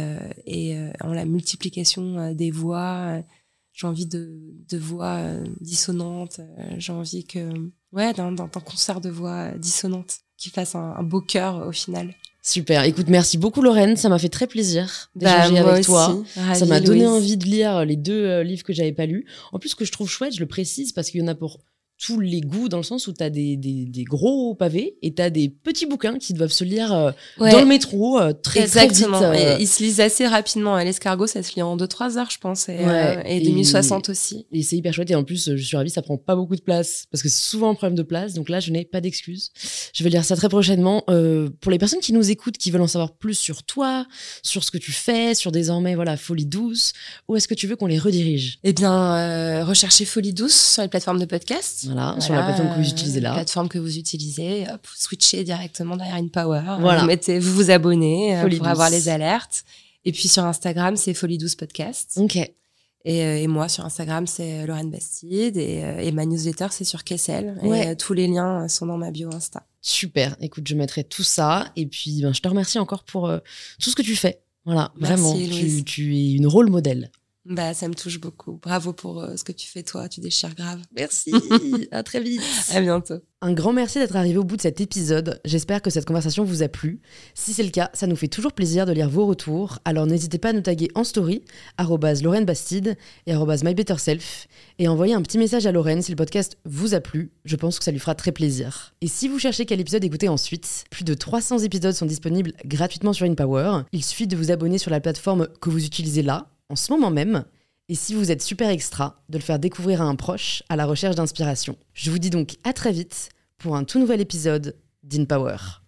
en la multiplication des voix. J'ai envie de voix dissonantes. J'ai envie d'un concert de voix dissonantes qui fasse un beau chœur au final. Super. Écoute, merci beaucoup Lorraine, ça m'a fait très plaisir d'échanger avec toi. Ravie, ça m'a donné Louise. envie de lire les 2 livres que j'avais pas lus. En plus, ce que je trouve chouette, je le précise parce qu'il y en a pour tous les goûts, dans le sens où t'as des gros pavés et t'as des petits bouquins qui doivent se lire dans le métro très vite. Et ils se lisent assez rapidement. L'escargot, ça se lit en 2-3 heures, je pense. Et 2060 aussi. Et c'est hyper chouette. Et en plus, je suis ravie, ça prend pas beaucoup de place parce que c'est souvent un problème de place. Donc là, je n'ai pas d'excuses. Je vais lire ça très prochainement. Pour les personnes qui nous écoutent, qui veulent en savoir plus sur toi, sur ce que tu fais, sur désormais, Folie Douce, où est-ce que tu veux qu'on les redirige? Eh bien, recherchez Folie Douce sur les plateformes de podcast. Voilà, sur la plateforme que vous utilisez là. Plateforme que vous utilisez, hop, vous switchez directement derrière InPower. Voilà. Vous vous abonnez Folie pour Douce. avoir les alertes. Et puis sur Instagram, c'est Folie Douce Podcast. Ok. Et moi, sur Instagram, c'est Lorraine Bastide. Et ma newsletter, c'est sur Kessel. Ouais. Et tous les liens sont dans ma bio Insta. Super. Écoute, je mettrai tout ça. Et puis, je te remercie encore pour tout ce que tu fais. Voilà, Merci, vraiment. Louise. Tu es une rôle modèle. Ça me touche beaucoup. Bravo pour ce que tu fais, toi. Tu déchires grave. Merci. À très vite. À bientôt. Un grand merci d'être arrivé au bout de cet épisode. J'espère que cette conversation vous a plu. Si c'est le cas, ça nous fait toujours plaisir de lire vos retours. Alors n'hésitez pas à nous taguer en story, @Lorraine Bastide et @MyBetterSelf, et envoyer un petit message à Lorraine si le podcast vous a plu. Je pense que ça lui fera très plaisir. Et si vous cherchez quel épisode écouter ensuite, plus de 300 épisodes sont disponibles gratuitement sur InPower. Il suffit de vous abonner sur la plateforme que vous utilisez là, en ce moment même. Et si vous êtes super extra, de le faire découvrir à un proche à la recherche d'inspiration. Je vous dis donc à très vite pour un tout nouvel épisode d'InPower.